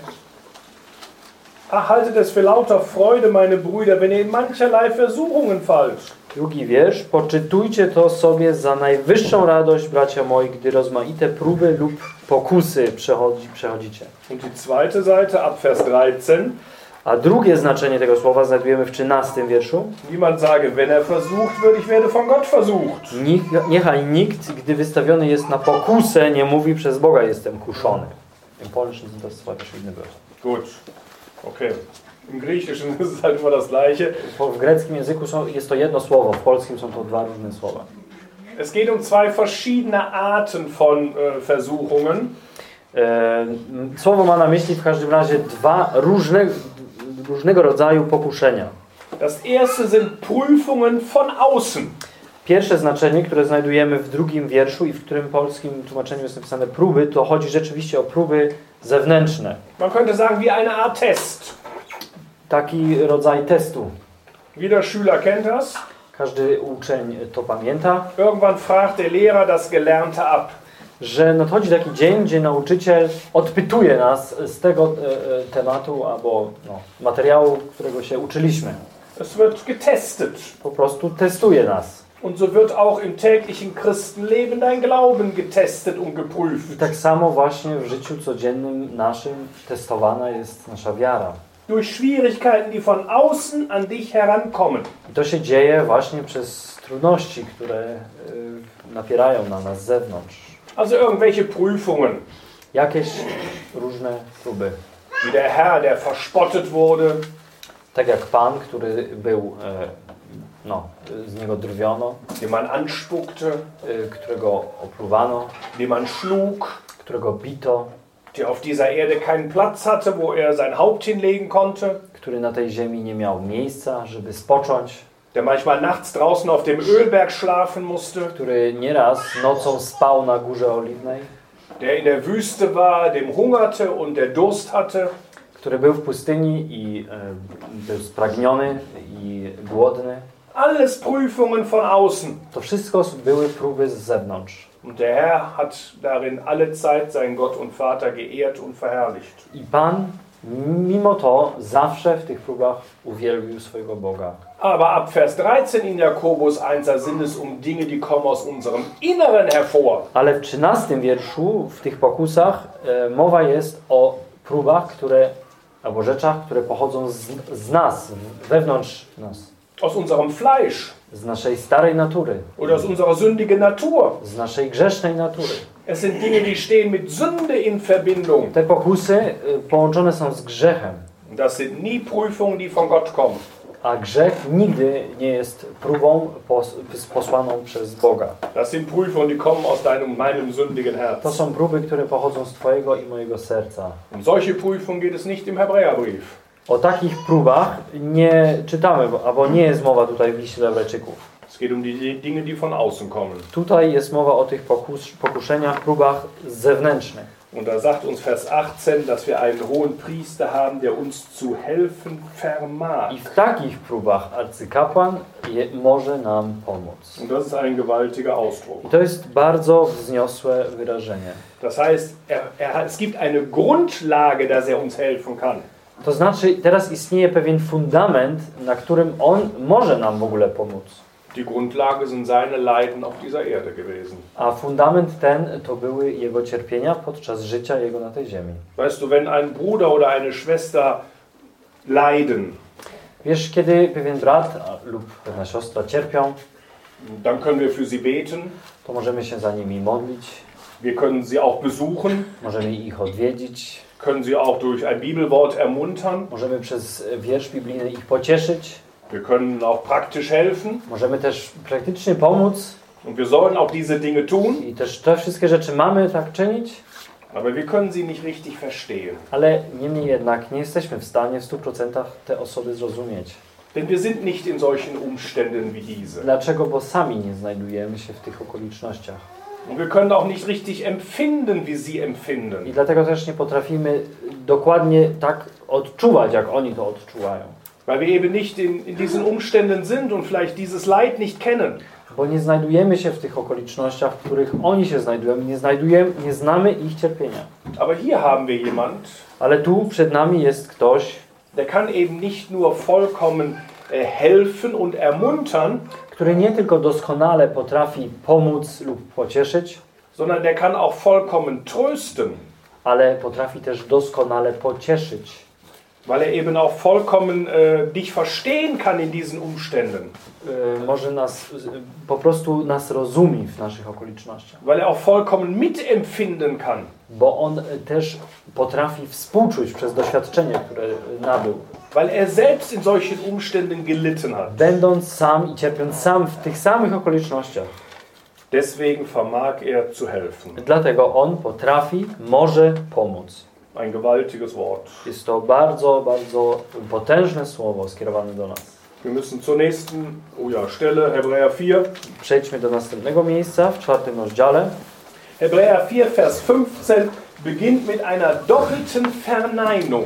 S1: Ach, haltet es für lauter Freude, meine Brüder, wenn ihr in mancherlei Versuchungen fallt.
S2: Drugi wiersz. Poczytujcie to sobie za najwyższą radość, bracia moi, gdy rozmaite próby lub pokusy przechodzi, przechodzicie.
S1: Und die zweite Seite ab Vers dreizehn.
S2: A drugie znaczenie tego słowa znajdujemy w trzynastym wierszu.
S1: Niemand sage, wenn er versucht wird, ich werde von Gott versucht.
S2: Niech, niechaj nikt, gdy wystawiony jest na pokusę, nie mówi przez Boga jestem kuszony. Im Polnischen sind das zwei verschiedene Wörter.
S1: Gut, okay. Im Griechischen ist es halt immer das Gleiche.
S2: W greckim języku są, jest to jedno słowo, w polskim są to dwa różne słowa.
S1: Es geht um zwei verschiedene Arten von äh, Versuchungen.
S2: E, słowo ma na myśli w każdym razie dwa różne, różnego rodzaju pokuszenia.
S1: Das erste sind Prüfungen von außen.
S2: Pierwsze znaczenie, które znajdujemy w drugim wierszu i w którym polskim tłumaczeniu jest napisane próby, to chodzi rzeczywiście o próby zewnętrzne.
S1: Man könnte sagen, wie eine Art Test.
S2: Taki rodzaj testu.
S1: Jeder Schüler kennt das.
S2: Każdy uczeń to pamięta,
S1: Irgendwann fragt der Lehrer das Gelernte ab.
S2: że nadchodzi taki dzień, gdzie nauczyciel odpytuje nas z tego e, e, tematu albo no, materiału, którego się uczyliśmy.
S1: Es wird getestet.
S2: Po prostu testuje nas.
S1: Und so wird auch im täglichen Christenleben dein Glauben getestet und
S2: I
S1: geprüft.
S2: tak samo właśnie w życiu codziennym naszym testowana jest nasza wiara.
S1: Durch Schwierigkeiten, die von außen an dich herankommen.
S2: I to się dzieje właśnie przez trudności, które y, napierają na nas z zewnątrz.
S1: Also irgendwelche Prüfungen.
S2: Jakieś różne próby.
S1: Wie der Herr, der verspottet wurde.
S2: Tak jak Pan, który był, e, no, z niego drwiono,
S1: Den man anspuckte.
S2: e, którego opluwano,
S1: Den man schlug.
S2: którego bito,
S1: der auf dieser Erde keinen Platz hatte, wo er sein Haupt hinlegen konnte,
S2: który na tej ziemi nie miał miejsca, żeby spocząć,
S1: der manchmal nachts draußen auf dem Ölberg schlafen musste,
S2: który nieraz nocą spał na Górze Oliwnej,
S1: der in der Wüste war, dem hungerte und der Durst hatte,
S2: który był w pustyni i e, był spragniony i głodny.
S1: alles Prüfungen von außen.
S2: To wszystko były próby z zewnątrz.
S1: Und der Herr hat darin alle Zeit seinen Gott und Vater geehrt und verherrlicht.
S2: I Pan mimo to zawsze w tych próbach uwielbił swojego Boga.
S1: Aber ab Vers dreizehn in Jakobus eins, da sind es um Dinge, die kommen aus unserem Inneren hervor.
S2: Ale w trzynastym wierszu, w tych pokusach, e, mowa jest o próbach, które, albo rzeczach, które pochodzą z, z nas, wewnątrz nas.
S1: Aus unserem Fleisch
S2: Z naszej starej natury,
S1: oder aus unserer sündigen Natur.
S2: z naszej grzesznej natury.
S1: Es sind Dinge, die stehen mit Sünde in Verbindung.
S2: Te pokusy e, połączone są z grzechem.
S1: Das sind nie Prüfungen, die von Gott kommen.
S2: A grzech nigdy nie jest próbą pos, posłaną przez Boga.
S1: Das sind Prüfungen, die kommen aus deinem, meinem sündigen Herz.
S2: To są próby, które pochodzą z Twojego i mojego serca.
S1: Um solche Prüfungen geht es nicht im Hebräerbrief.
S2: O takich próbach nie czytamy, bo- albo nie jest mowa tutaj w liście do Hebrajczyków.
S1: Es geht um die Dinge, die von außen kommen.
S2: Tutaj jest mowa o tych pokus, pokuszeniach, próbach zewnętrznych.
S1: Und da sagt uns Vers achtzehn, dass wir einen hohen Priester haben, der uns zu helfen vermag.
S2: I w takich próbach arcykapłan je, może nam pomóc.
S1: Und das ist ein gewaltiger Ausdruck.
S2: I to jest bardzo wzniosłe wyrażenie.
S1: Das heißt, er, er, es gibt eine Grundlage, dass er uns helfen kann.
S2: To znaczy, teraz istnieje pewien fundament, na którym on może nam w ogóle pomóc.
S1: Die Grundlage sind seine Leiden auf dieser Erde gewesen.
S2: A fundament ten to były jego cierpienia podczas życia jego na tej ziemi.
S1: Weißt du, wenn ein Bruder oder eine Schwester leiden,
S2: Wiesz, kiedy pewien brat a, lub pewna siostra cierpią,
S1: dann können wir für sie beten.
S2: to możemy się za nimi modlić,
S1: Wir können sie auch besuchen,
S2: możemy ich odwiedzić,
S1: können sie auch durch ein Bibelwort ermuntern.
S2: możemy przez wiersz biblijny ich pocieszyć,
S1: Wir können auch praktisch helfen.
S2: możemy też praktycznie pomóc
S1: Und wir sollen auch diese Dinge tun.
S2: i też te wszystkie rzeczy mamy tak czynić,
S1: Aber wir können sie nicht richtig verstehen.
S2: ale niemniej jednak nie jesteśmy w stanie w stu procentach te osoby zrozumieć.
S1: Denn wir sind nicht in solchen Umständen wie diese.
S2: Dlaczego? Bo sami nie znajdujemy się w tych okolicznościach.
S1: Und wir können auch nicht richtig empfinden, wie sie
S2: I
S1: empfinden.
S2: dlatego też nie potrafimy dokładnie tak odczuwać, jak oni to odczuwają.
S1: Weil wir eben nicht in, in diesen Umständen sind und vielleicht dieses Leid nicht kennen.
S2: Bo nie znajdujemy się w tych okolicznościach, w których oni się znajdują. Nie, znajdujemy, nie znamy ich cierpienia.
S1: Aber hier haben wir jemand,
S2: Ale tu przed nami jest ktoś,
S1: der kann eben nicht nur vollkommen äh, helfen und ermuntern,
S2: który nie tylko doskonale potrafi pomóc lub pocieszyć,
S1: sondern der kann auch vollkommen trösten.
S2: ale potrafi też doskonale pocieszyć.
S1: Weil er eben auch vollkommen äh, dich verstehen kann in diesen Umständen.
S2: Yy, może nas, yy, po prostu nas rozumie w naszych okolicznościach.
S1: Weil er auch vollkommen mitempfinden kann.
S2: Bo on też potrafi współczuć przez doświadczenie, które nabył.
S1: Weil er selbst in solchen Umständen gelitten hat.
S2: Będąc sam i cierpiąc sam w tych samych okolicznościach.
S1: Deswegen vermag er zu helfen.
S2: Dlatego on potrafi, może pomóc.
S1: Ein gewaltiges Wort.
S2: Jest to bardzo, bardzo potężne słowo skierowane do nas.
S1: Wir müssen zur nächsten oh ja, Stelle, Hebräer vier.
S2: Przejdźmy do następnego miejsca w czwartym rozdziale.
S1: Hebräer vier, Vers fünfzehn beginnt mit einer doppelten Verneinung.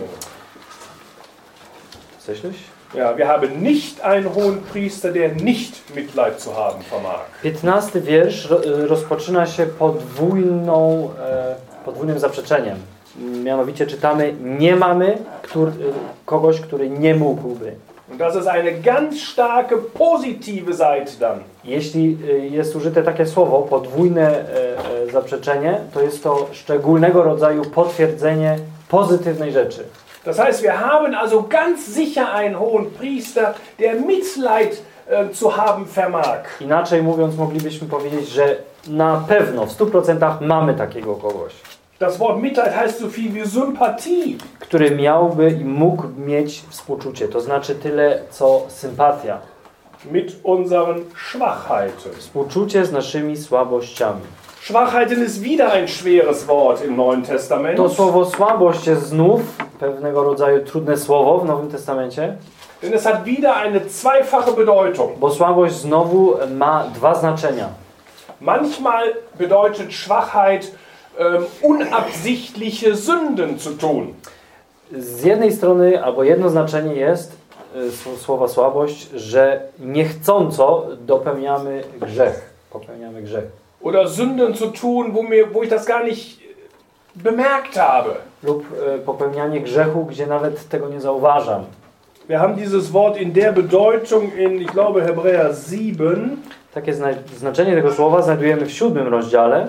S2: Tatsächlich?
S1: Ja, wir haben nicht einen hohen Priester, der nicht Mitleid zu haben vermag.
S2: piętnasty wiersz ro, rozpoczyna się podwójną, e, podwójnym zaprzeczeniem. Mianowicie czytamy, nie mamy który, kogoś, który nie mógłby.
S1: Und das ist eine ganz starke positive Seite dann.
S2: Jeśli jest użyte takie słowo, podwójne e, e, zaprzeczenie, to jest to szczególnego rodzaju potwierdzenie pozytywnej rzeczy.
S1: Das heißt, wir haben also ganz sicher einen hohen Priester, der Mitleid äh, zu haben vermag.
S2: Inaczej mówiąc, moglibyśmy powiedzieć, że na pewno w stu procentach mamy takiego kogoś,
S1: Das Wort Mitleid heißt so viel wie Sympathie.
S2: który miałby i mógł mieć współczucie, to znaczy tyle co sympatia.
S1: Mit unseren Schwachheiten.
S2: Współczucie z naszymi słabościami.
S1: Schwachheiten ist wieder ein schweres Wort im Neuen Testament.
S2: To słowo słabość jest znów pewnego rodzaju trudne słowo w Nowym Testamencie.
S1: Denn es hat wieder eine zweifache Bedeutung.
S2: Bo słabość znowu ma dwa znaczenia.
S1: Manchmal bedeutet Schwachheit ähm, unabsichtliche Sünden zu tun.
S2: Z jednej strony, albo jedno znaczenie jest y, słowa słabość, że niechcąco dopełniamy grzech. Popełniamy grzech.
S1: Oder Sünden zu tun, wo, mir, wo ich das gar nicht bemerkt habe.
S2: Lub y, popełnianie grzechu, gdzie nawet tego nie zauważam.
S1: Wir haben dieses Wort in der Bedeutung in, ich glaube, Hebräer sieben.
S2: Takie zna znaczenie tego słowa znajdujemy w siódmym rozdziale.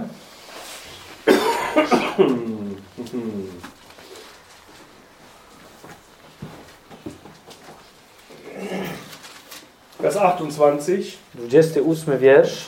S1: Vers achtundzwanzig.
S2: dwudziesty ósmy wiersz.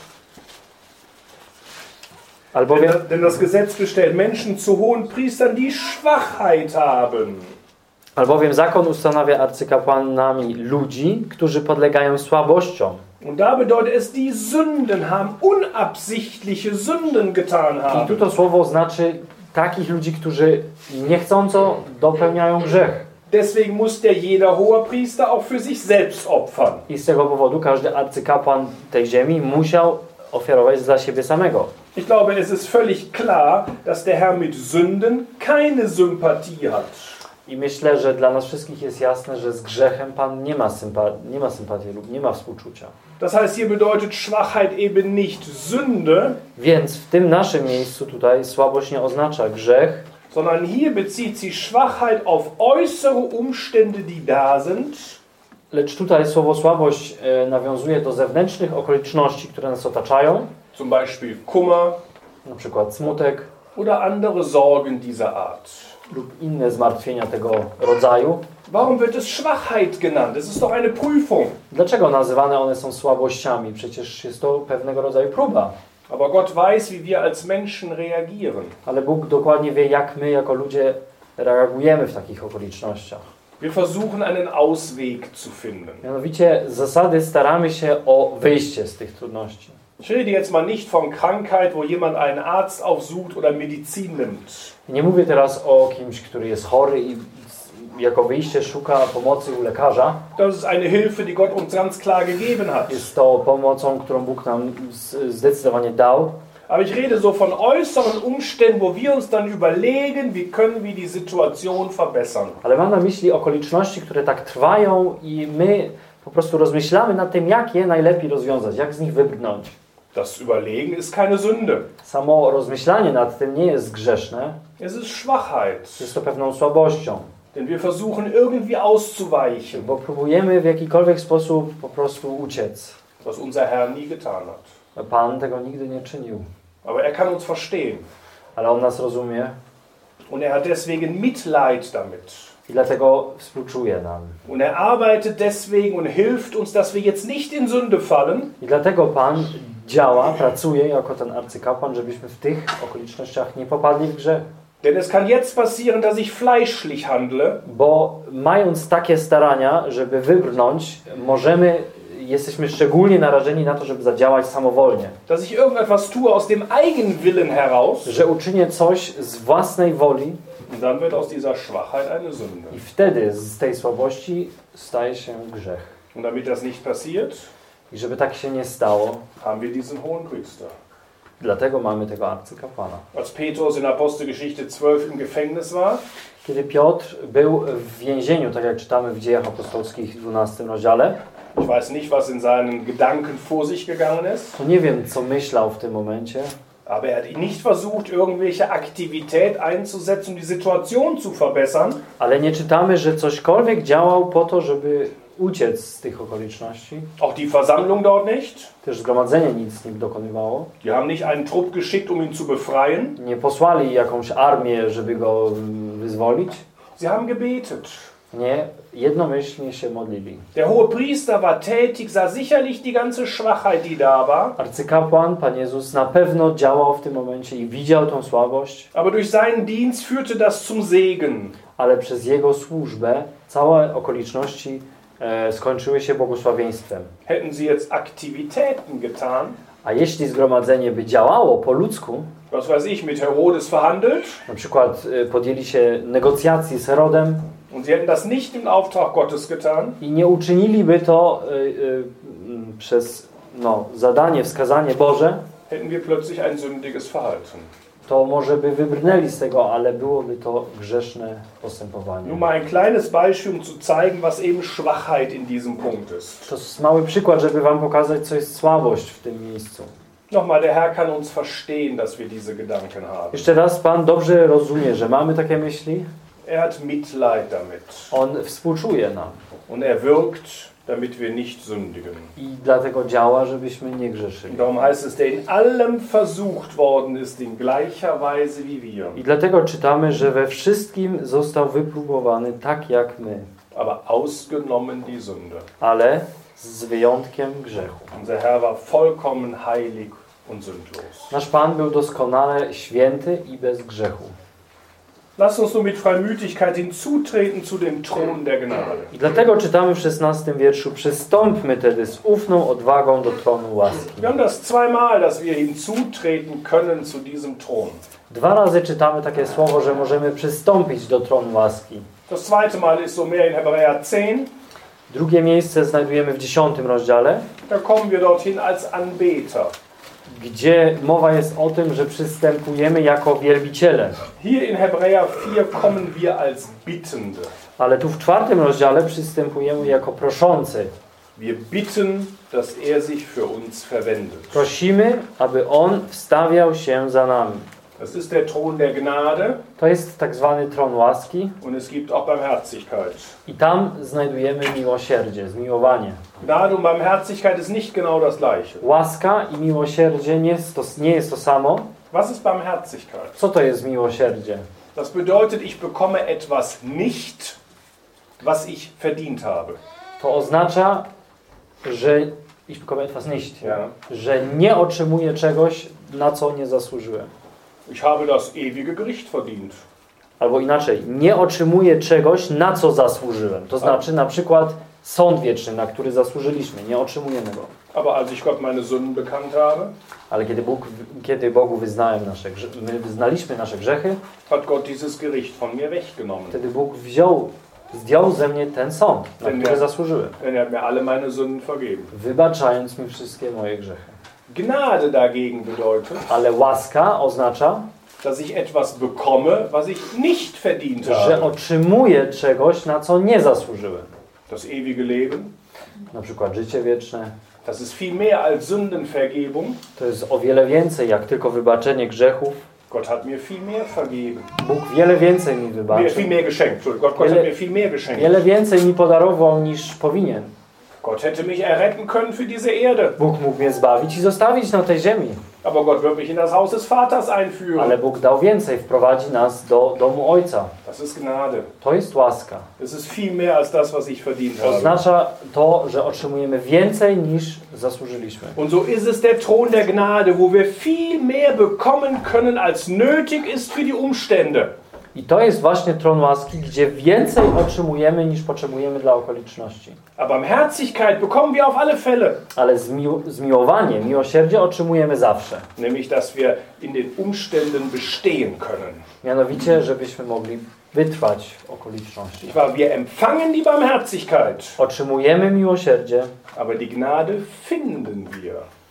S2: Albowiem,
S1: Denn, denn das Gesetz bestellt Menschen zu hohen Priestern, die Schwachheit haben.
S2: albowiem zakon ustanawia arcykapłanami ludzi, którzy podlegają słabościom.
S1: Und da bedeutet es, die Sünden haben, unabsichtliche Sünden getan
S2: I
S1: haben.
S2: tu to słowo znaczy takich ludzi, którzy niechcąco dopełniają grzech.
S1: Deswegen muss der jeder Hohepriester auch für sich selbst opfern.
S2: I z tego powodu każdy arcykapłan tej ziemi musiał ofiarować dla siebie samego.
S1: Ich glaube, es ist völlig klar, dass der Herr mit Sünden keine Sympathie hat.
S2: I myślę, że dla nas wszystkich jest jasne, że z grzechem Pan nie ma, sympa nie ma sympatii lub nie ma współczucia.
S1: Das heißt, hier bedeutet Schwachheit eben nicht Sünde,
S2: Więc w tym naszym miejscu tutaj słabość nie oznacza grzech,
S1: sondern hier bezieht sich Schwachheit auf äußere Umstände, die da sind.
S2: lecz tutaj słowo słabość e, nawiązuje do zewnętrznych okoliczności, które nas otaczają,
S1: Zum Beispiel Kummer
S2: na przykład smutek
S1: oder andere Sorgen dieser Art.
S2: lub inne zmartwienia tego rodzaju.
S1: Warum wird es Schwachheit genannt? Es ist doch eine Prüfung.
S2: Dlaczego nazywane one są słabościami? Przecież jest to pewnego rodzaju próba.
S1: Aber Gott weiß, wie wir als Menschen reagieren.
S2: Ale Bóg dokładnie wie, jak my jako ludzie reagujemy w takich okolicznościach.
S1: Wir versuchen einen Ausweg zu finden.
S2: Mianowicie z zasady staramy się o wyjście z tych trudności.
S1: Ich rede jetzt mal nicht von Krankheit, wo jemand einen Arzt aufsucht oder Medizin nimmt.
S2: Nie mówię teraz o kimś, który jest chory i jako wyjście szuka pomocy u lekarza.
S1: Das ist eine Hilfe, die Gott uns ganz klar gegeben hat.
S2: Jest to pomocą, którą Bóg nam zdecydowanie dał.
S1: Aber ich rede so von äußeren Umständen, wo wir uns dann überlegen, wie können wir die Situation verbessern.
S2: Ale mam na myśli okoliczności, które tak trwają i my po prostu rozmyślamy nad tym, jak je najlepiej rozwiązać, jak z nich wybrnąć.
S1: Das Überlegen ist keine Sünde.
S2: Samo rozmyślanie nad tym nie jest grzeszne,
S1: Es ist Schwachheit.
S2: jest to pewną słabością,
S1: Denn wir versuchen irgendwie auszuweichen,
S2: bo próbujemy w jakikolwiek sposób po prostu uciec.
S1: was unser Herr nie getan hat.
S2: Pan tego nigdy nie czynił,
S1: Aber er kann uns verstehen.
S2: ale On nas rozumie
S1: Und er hat deswegen Mitleid damit.
S2: i dlatego współczuje nam.
S1: Und er arbeitet deswegen und hilft uns, dass wir jetzt nicht in Sünde fallen,
S2: I dlatego Pan działa, pracuje jako ten arcykapłan, żebyśmy w tych okolicznościach nie popadli w grzech.
S1: denn es kann jetzt passieren, dass ich fleischlich handle,
S2: Bo mając takie starania, żeby wybrnąć, możemy, jesteśmy szczególnie narażeni na to, żeby zadziałać samowolnie.
S1: dass ich irgendetwas tue aus dem Eigenwillen heraus,
S2: Że uczynię coś z własnej woli
S1: und dann wird aus dieser Schwachheit eine Sünde.
S2: i wtedy z tej słabości staje się grzech.
S1: Und damit das nicht passiert,
S2: I żeby tak się nie stało,
S1: haben wir diesen hohen Priester.
S2: dlatego mamy tego arcykapłana.
S1: Als Petrus in Apostelgeschichte zwölf im Gefängnis war,
S2: Kiedy Piotr był w więzieniu, tak jak czytamy w Dziejach Apostolskich w dwunastym rozdziale,
S1: ich weiß nicht, was in seinen Gedanken vor sich gegangen ist,
S2: to nie wiem, co myślał w tym momencie,
S1: aber er hat nicht versucht, irgendwelche Aktivität einzusetzen, um die Situation zu verbessern,
S2: ale nie czytamy, że cośkolwiek działał po to, żeby uciec z tych okoliczności.
S1: auch die Versammlung dort nicht.
S2: Też zgromadzenie nic nie dokonywało.
S1: Die haben nicht einen Trupp geschickt, um ihn zu befreien.
S2: Nie posłali jakąś armię, żeby go wyzwolić.
S1: Sie haben gebetet.
S2: Nie, jednomyślnie się modlili.
S1: Der hohe Priester war tätig, sah sicherlich die ganze Schwachheit, die da war.
S2: Arcykapłan, Pan Jezus, na pewno działał w tym momencie i widział tą słabość,
S1: Aber durch seinen Dienst führte das zum Segen.
S2: ale przez jego służbę całe okoliczności e, skończyły się błogosławieństwem.
S1: Hätten sie jetzt Aktivitäten getan,
S2: A jeśli zgromadzenie by działało po ludzku,
S1: was weiß ich, mit Herodes verhandelt,
S2: na przykład y, podjęli się negocjacji z Herodem
S1: und sie hätten das nicht im Auftrag Gottes getan,
S2: i nie uczyniliby to y, y, y, przez no, zadanie, wskazanie Boże,
S1: hätten wir plötzlich ein sündiges Verhalten.
S2: to może by wybrnęli z tego, ale byłoby to grzeszne postępowanie.
S1: Nur mal ein kleines Beispiel, um zu zeigen, was eben Schwachheit in diesem Punkt ist.
S2: To jest mały przykład, żeby wam pokazać, co jest słabość w tym miejscu.
S1: Nochmal, der Herr kann uns verstehen, dass wir diese Gedanken haben.
S2: Jeszcze raz, Pan dobrze rozumie, że mamy takie myśli.
S1: Er hat Mitleid damit.
S2: On współczuje nam
S1: Und er wirkt, damit wir nicht sündigen.
S2: i dlatego działa, żebyśmy nie grzeszyli.
S1: Darum heißt es, der in allem versucht worden ist, in gleicher Weise wie wir.
S2: I dlatego czytamy, że we wszystkim został wypróbowany tak jak my,
S1: Aber ausgenommen die Sünde.
S2: ale z wyjątkiem grzechu.
S1: Unser Herr war vollkommen heilig und sündlos.
S2: Nasz Pan był doskonale święty i bez grzechu.
S1: Lasst uns nun mit Freimütigkeit hinzutreten zu dem Thron der Gnade.
S2: I dlatego czytamy w szesnastym wierszu: przystąpmy tedy z ufną odwagą do tronu łaski.
S1: Wir haben das zweimal, dass wir hinzutreten können zu diesem Thron.
S2: Dwa razy czytamy takie słowo, że możemy przystąpić do tronu łaski.
S1: Das zweite Mal ist so mehr in Hebräer zehn.
S2: Drugie miejsce znajdujemy w dziesiątym rozdziale,
S1: Da kommen wir dorthin als Anbeter.
S2: gdzie mowa jest o tym, że przystępujemy jako wielbiciele.
S1: Hier in Hebräer vier kommen wir als Bittende.
S2: Ale tu w czwartym rozdziale przystępujemy jako proszący.
S1: Wir bitten, dass er sich für uns verwendet.
S2: Prosimy, aby On wstawiał się za nami.
S1: Das ist der Thron der Gnade
S2: To jest tak zwany tron łaski
S1: und es gibt auch Barmherzigkeit.
S2: i tam znajdujemy miłosierdzie, zmiłowanie.
S1: Gnade und Barmherzigkeit ist nicht genau das Gleiche.
S2: Łaska i miłosierdzie nie jest to, nie jest to samo.
S1: Was ist Barmherzigkeit?
S2: Co to jest miłosierdzie?
S1: Das bedeutet, ich bekomme etwas nicht, was ich verdient habe.
S2: To oznacza, że ich bekomme etwas nicht,
S1: Ja.
S2: że nie otrzymuję czegoś, na co nie zasłużyłem.
S1: Ich habe das ewige Gericht verdient.
S2: Albo inaczej, nie otrzymuję czegoś, na co zasłużyłem. To znaczy na przykład sąd wieczny, na który zasłużyliśmy. Nie otrzymujemy go.
S1: Aber als ich Gott meine Sünden bekannt habe,
S2: Ale kiedy, Bóg, kiedy Bogu wyznałem nasze grzechy, my wyznaliśmy nasze grzechy,
S1: hat Gott dieses Gericht von mir weggenommen.
S2: wtedy Bóg wziął, zdjął ze mnie ten sąd, na
S1: Ten
S2: który
S1: ja-
S2: zasłużyłem,
S1: Denn er hat mir alle meine Sünden vergeben.
S2: wybaczając mi wszystkie moje grzechy.
S1: Gnade dagegen bedeutet,
S2: Ale łaska oznacza,
S1: dass ich etwas bekomme, was ich nicht verdient
S2: że
S1: habe.
S2: otrzymuję czegoś, na co nie zasłużyłem.
S1: Das ewige Leben,
S2: Na przykład życie wieczne.
S1: das ist viel mehr als Sündenvergebung.
S2: To jest o wiele więcej, jak tylko wybaczenie grzechów.
S1: Gott hat mir viel mehr vergeben.
S2: Bóg wiele więcej mi
S1: Mehr,
S2: wybaczył.
S1: viel mehr geschenkt. Entschuldigung, Gott, Gott
S2: Wiele-
S1: hat mir viel mehr geschenkt.
S2: Wiele więcej mi podarował niż powinien.
S1: Gott hätte mich erretten können für diese Erde.
S2: Bóg mógł mnie zbawić i zostawić na tej ziemi.
S1: Aber Gott wird mich in das Haus des Vaters einführen.
S2: Ale Bóg dał więcej, wprowadzi nas do domu Ojca.
S1: Das ist Gnade.
S2: To jest łaska.
S1: Das ist viel mehr als das, was ich verdient habe.
S2: Oznacza to, że otrzymujemy więcej niż zasłużyliśmy.
S1: Und so ist es der Thron der Gnade, wo wir viel mehr bekommen können, als nötig ist für die Umstände.
S2: I to jest właśnie tron łaski, gdzie więcej otrzymujemy niż potrzebujemy dla okoliczności.
S1: Aber Barmherzigkeit bekommen wir auf alle Fälle.
S2: Ale zmił zmiłowanie, miłosierdzie otrzymujemy zawsze.
S1: Nämlich, dass wir in den Umständen bestehen können.
S2: Mianowicie, żebyśmy mogli wytrwać w okoliczności.
S1: Nicht wahr? Wir empfangen die Barmherzigkeit,
S2: Otrzymujemy miłosierdzie,
S1: aber die Gnade finden wir.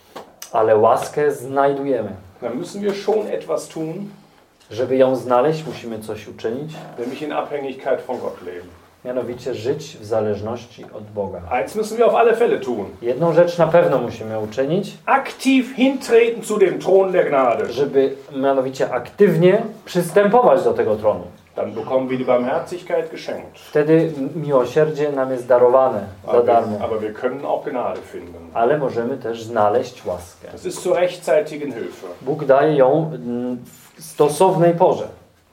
S2: ale łaskę znajdujemy.
S1: Dann müssen wir schon etwas tun,
S2: Żeby ją znaleźć, musimy coś uczynić,
S1: nämlich in Abhängigkeit von Gott leben.
S2: mianowicie żyć w zależności od Boga.
S1: Eins müssen wir auf alle Fälle tun.
S2: Jedną rzecz na pewno musimy uczynić,
S1: Aktiv hintreten zu dem Thron der Gnade.
S2: żeby mianowicie aktywnie przystępować do tego tronu.
S1: Dann bekommen wir die Barmherzigkeit geschenkt.
S2: Wtedy miłosierdzie nam jest darowane za
S1: Aber wir,
S2: darmo.
S1: aber wir können auch Gnade finden.
S2: Ale możemy też znaleźć łaskę.
S1: Das ist zur rechtzeitigen Hilfe.
S2: Bóg daje ją mm, w stosownej porze.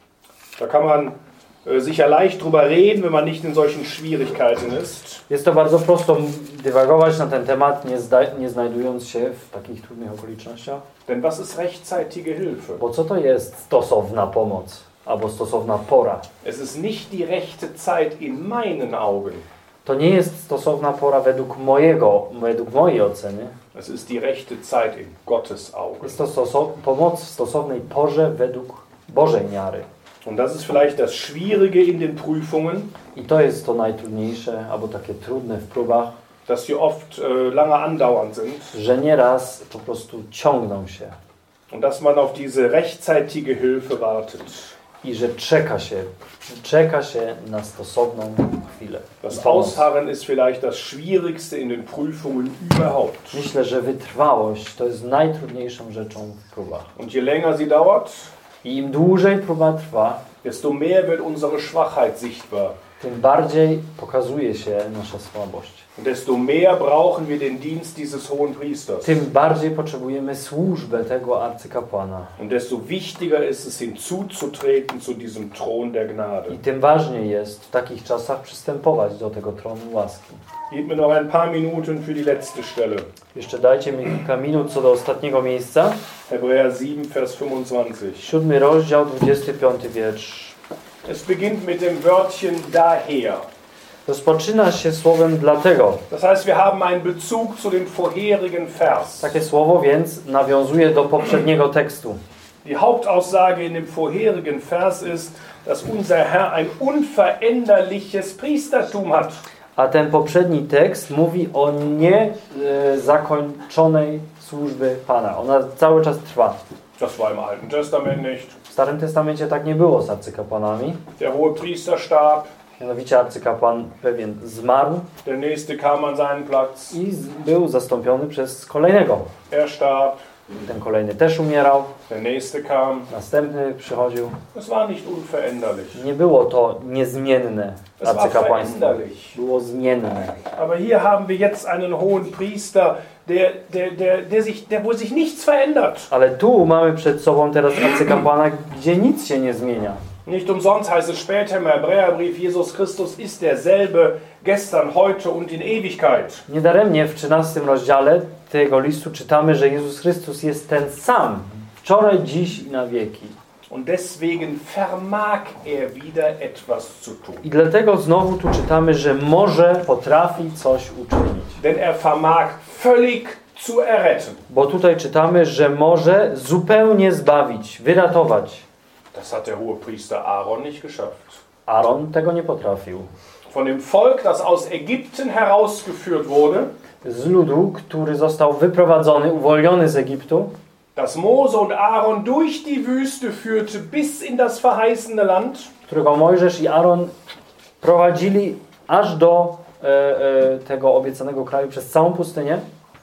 S1: Da kann man äh, sicher leicht drüber reden, wenn man nicht in solchen Schwierigkeiten ist.
S2: Jest to bardzo prosto dywagować na ten temat, nie, zda- nie znajdując się w takich trudnych okolicznościach.
S1: Denn was ist rechtzeitige Hilfe?
S2: Bo co to jest stosowna pomoc albo stosowna pora?
S1: Es ist nicht die rechte Zeit in meinen Augen.
S2: To nie jest stosowna pora według mojego, według mojej oceny.
S1: Es ist die rechte Zeit in Gottes Augen.
S2: Jest to stosow- pomoc w stosownej porze według Bożej miary.
S1: Und das ist vielleicht das Schwierige in den Prüfungen,
S2: I to jest to najtrudniejsze, albo takie trudne w próbach,
S1: dass sie oft äh, lange andauernd sind
S2: że nieraz po prostu ciągną się
S1: und dass man auf diese rechtzeitige Hilfe wartet.
S2: i że czeka się, czeka się na stosowną chwilę.
S1: Das
S2: Pomoc.
S1: Ausharren ist vielleicht das Schwierigste in den Prüfungen überhaupt.
S2: Myślę, że wytrwałość to jest najtrudniejszą rzeczą w próbach.
S1: Und je länger sie dauert,
S2: I im dłużej próba trwa,
S1: desto mehr wird unsere Schwachheit sichtbar.
S2: tym bardziej pokazuje się nasza słabość.
S1: Und desto mehr brauchen wir den Dienst dieses hohen Priesters.
S2: Tym bardziej potrzebujemy służbę tego arcykapłana.
S1: Und desto wichtiger ist es, hinzuzutreten zu diesem Thron der Gnade.
S2: I tym ważniej jest w takich czasach przystępować do tego tronu łaski.
S1: Gib mir noch ein paar Minuten für die letzte Stelle.
S2: Jeszcze dajcie mi kilka minut co do ostatniego miejsca.
S1: Hebräer sieben, Vers fünfundzwanzig.
S2: Siódmy rozdział, dwudziesty piąty wiersz.
S1: Es beginnt mit dem Wörtchen daher.
S2: Rozpoczyna się słowem dlatego.
S1: Das heißt, wir haben einen Bezug zu dem vorherigen Vers.
S2: Takie słowo więc nawiązuje do poprzedniego tekstu.
S1: Die Hauptaussage in dem vorherigen Vers ist, dass unser Herr ein unveränderliches Priestertum hat.
S2: A ten poprzedni tekst mówi o niezakończonej służby Pana. Ona cały czas trwa.
S1: Das war im Alten Testament nicht.
S2: W Starym Testamencie tak nie było z arcykapłanami.
S1: Der hohe Priester starb,
S2: Mianowicie arcykapłan pewien zmarł
S1: der nächste kam an seinen Platz,
S2: i z- był zastąpiony przez kolejnego.
S1: er starb,
S2: Ten kolejny też umierał,
S1: der nächste kam.
S2: następny przychodził.
S1: Es war nicht unveränderlich.
S2: Nie było to niezmienne
S1: Es war
S2: arcykapłaństwo.
S1: veränderlich.
S2: Było zmienne.
S1: Aber hier haben wir jetzt einen hohen Priester, der, der, der, der sich, der, wo sich nichts verändert.
S2: Ale tu mamy przed sobą teraz arcykapłana, gdzie nic się nie zmienia.
S1: Nicht umsonst heißt es später im Hebräerbrief, Jesus Christus ist derselbe gestern, heute und in Ewigkeit.
S2: Niedaremnie w trzynastym rozdziale tego listu czytamy, że Jezus Chrystus jest ten sam, wczoraj, dziś i na wieki.
S1: Und deswegen vermag er wieder etwas zu tun.
S2: I dlatego znowu tu czytamy, że może, potrafi coś uczynić.
S1: Denn er vermag völlig zu erretten.
S2: Bo tutaj czytamy, że może zupełnie zbawić, wyratować.
S1: Das hat der hohe Priester Aaron nicht geschafft.
S2: Aaron tego nie potrafił.
S1: Von dem Volk, das aus Ägypten herausgeführt wurde,
S2: Z ludu, który został wyprowadzony, uwolniony z Egiptu,
S1: das Mose und Aaron durch die Wüste führte bis in das verheißene Land,
S2: którego Mojżesz i Aaron prowadzili aż do e, e, tego obiecanego kraju przez całą pustynię.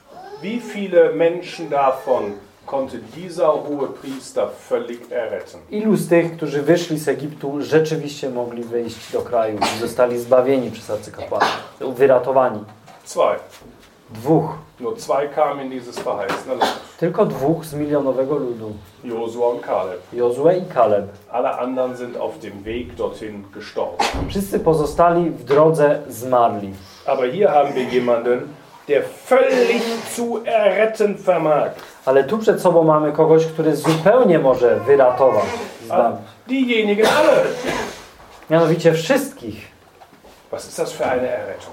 S1: wie viele Menschen davon konnte dieser hohe Priester völlig erretten?
S2: Ilu z tych, którzy wyszli z Egiptu, rzeczywiście mogli wyjść do kraju i zostali zbawieni przez arcykapłana, wyratowani?
S1: Zwei.
S2: Dwóch.
S1: Nur zwei kamen in dieses verheißene Land.
S2: Tylko dwóch z milionowego ludu.
S1: Josua und Kaleb.
S2: Jozue i Kaleb.
S1: Alle anderen sind auf dem Weg dorthin gestorben.
S2: Wszyscy pozostali w drodze zmarli.
S1: Aber hier haben wir jemanden, der völlig zu erretten vermag.
S2: Ale tu przed sobą mamy kogoś, który zupełnie może wyratować, zbawić.
S1: Diejenigen alle.
S2: Mianowicie wszystkich.
S1: Was ist das für eine Errettung?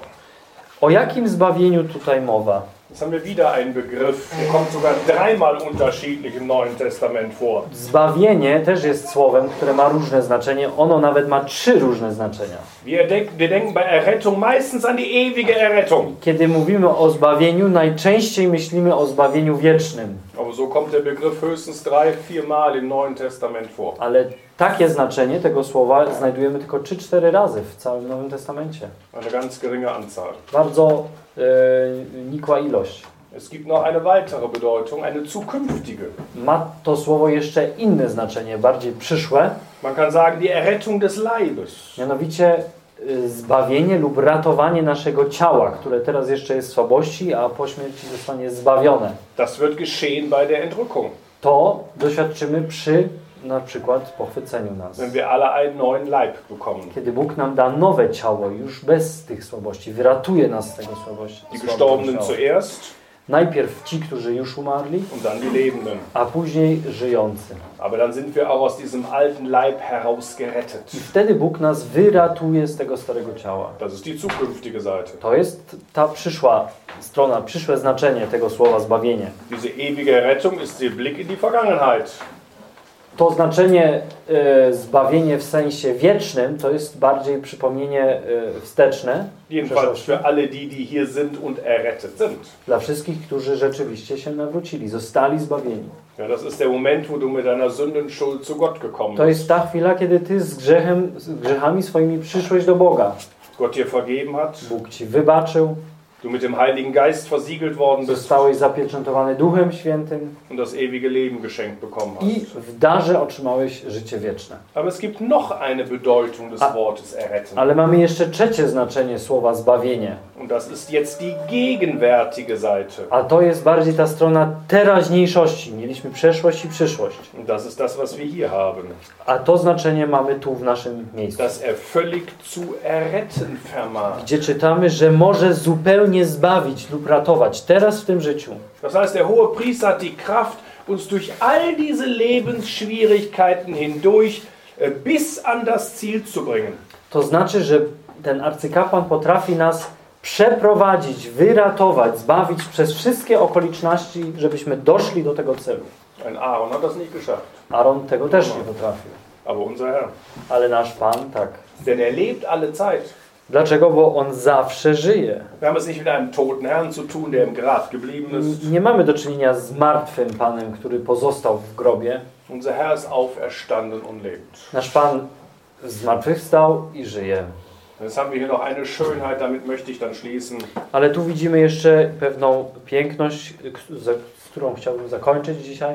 S2: O jakim zbawieniu tutaj mowa?
S1: Jetzt haben wir wieder einen Begriff, der kommt sogar dreimal unterschiedlich im Neuen Testament vor.
S2: Zbawienie też jest słowem, które ma różne znaczenie. Ono nawet ma trzy różne znaczenia.
S1: Wir, denk, wir denken bei Errettung meistens an die ewige Errettung.
S2: Kiedy mówimy o zbawieniu, najczęściej myślimy o zbawieniu wiecznym.
S1: Aber so kommt der Begriff höchstens drei, vier Mal im Neuen Testament vor.
S2: Ale takie znaczenie tego słowa znajdujemy tylko trzy cztery razy w całym Nowym Testamencie.
S1: Eine ganz geringe Anzahl.
S2: Bardzo e, nikła ilość.
S1: Es gibt noch eine weitere Bedeutung, eine zukünftige.
S2: Ma to słowo jeszcze inne znaczenie, bardziej przyszłe.
S1: Man kann sagen, die Errettung des Leibes.
S2: Mianowicie e, zbawienie lub ratowanie naszego ciała, które teraz jeszcze jest w słabości, a po śmierci zostanie zbawione.
S1: Das wird geschehen bei der Entrückung.
S2: To doświadczymy przy na przykład pochwyceniu nas.
S1: Wenn wir alle einen neuen Leib bekommen.
S2: Kiedy Bóg nam da nowe ciało, już bez tych słabości, wyratuje nas z tego słabości.
S1: Die
S2: słabego
S1: Gestorbenen
S2: ciała.
S1: zuerst,
S2: Najpierw ci, którzy już umarli,
S1: und dann die Lebenden.
S2: a później żyjący.
S1: Aber dann sind wir auch aus diesem alten Leib herausgerettet.
S2: I wtedy Bóg nas wyratuje z tego starego ciała.
S1: Das ist die zukünftige Seite.
S2: To jest ta przyszła strona, przyszłe znaczenie tego słowa zbawienie.
S1: Diese ewige Rettung ist der Blick in die Vergangenheit.
S2: To znaczenie e, zbawienie w sensie wiecznym to jest bardziej przypomnienie e, wsteczne.
S1: Jedenfalls für alle die, die hier sind und errettet sind.
S2: Dla wszystkich, którzy rzeczywiście się nawrócili, zostali zbawieni.
S1: Ja, das ist der Moment, wo du mit deiner Sündenschuld zu Gott gekommen
S2: To
S1: bist.
S2: jest ta chwila, kiedy ty z grzechem, z grzechami swoimi przyszłeś do Boga.
S1: Gott dir vergeben hat,
S2: Bóg ci wybaczył,
S1: du mit dem Heiligen Geist versiegelt worden bist
S2: zostałeś zapieczętowany Duchem Świętym
S1: und das ewige Leben geschenkt bekommen
S2: i
S1: hast.
S2: w darze otrzymałeś życie wieczne.
S1: Aber es gibt noch eine Bedeutung des
S2: A-
S1: Wortes erretten.
S2: Ale mamy jeszcze trzecie znaczenie słowa zbawienie.
S1: Und das ist jetzt die gegenwärtige Seite.
S2: A to jest bardziej ta strona teraźniejszości. Mieliśmy przeszłość i przyszłość.
S1: Und das ist das, was wir hier haben.
S2: A to znaczenie mamy tu w naszym miejscu.
S1: Dass er völlig zu erretten vermag.
S2: Gdzie czytamy, że może zupełnie zbawić lub ratować teraz w tym życiu.
S1: Das heißt, der hohe Priester hat die Kraft, uns durch all diese Lebensschwierigkeiten hindurch äh, bis an das Ziel zu bringen.
S2: To znaczy, że ten arcykapłan potrafi nas przeprowadzić, wyratować, zbawić przez wszystkie okoliczności, żebyśmy doszli do tego celu.
S1: Ein Aaron hat das nicht geschafft,
S2: Aaron tego też nie potrafił.
S1: aber unser Herr.
S2: Ale nasz Pan tak.
S1: Denn er lebt alle Zeit.
S2: Dlaczego? Bo On zawsze żyje.
S1: Wir haben es nicht mit einem toten Herrn zu tun, der im Grab geblieben ist.
S2: Nie mamy do czynienia z martwym Panem, który pozostał w grobie.
S1: Unser Herr ist auferstanden und lebt.
S2: Nasz Pan zmartwychwstał i żyje.
S1: Jetzt haben wir hier noch eine Schönheit, damit möchte ich dann schließen.
S2: Ale tu widzimy jeszcze pewną piękność, z którą chciałbym zakończyć dzisiaj.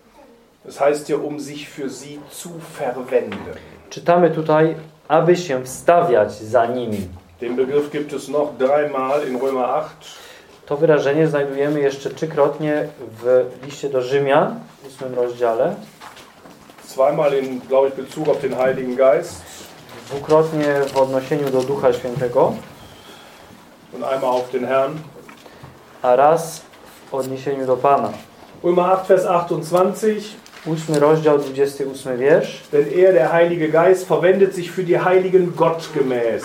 S1: Es heißt hier, um sich für sie zu verwenden.
S2: Czytamy tutaj, aby się wstawiać za nimi.
S1: Den Begriff gibt es noch dreimal in Römer acht.
S2: To wyrażenie znajdujemy jeszcze trzykrotnie w liście do Rzymian, w ósmym rozdziale.
S1: Zweimal in, glaube ich, Bezug auf den Heiligen Geist.
S2: Dwukrotnie w odniesieniu do Ducha Świętego,
S1: Und einmal auf den Herrn.
S2: a raz w odniesieniu do Pana.
S1: Römer acht, Vers achtundzwanzig.
S2: Ósmy rozdział, dwudziesty ósmy wiersz.
S1: Denn er, der Heilige Geist, verwendet sich für die Heiligen gottgemäß.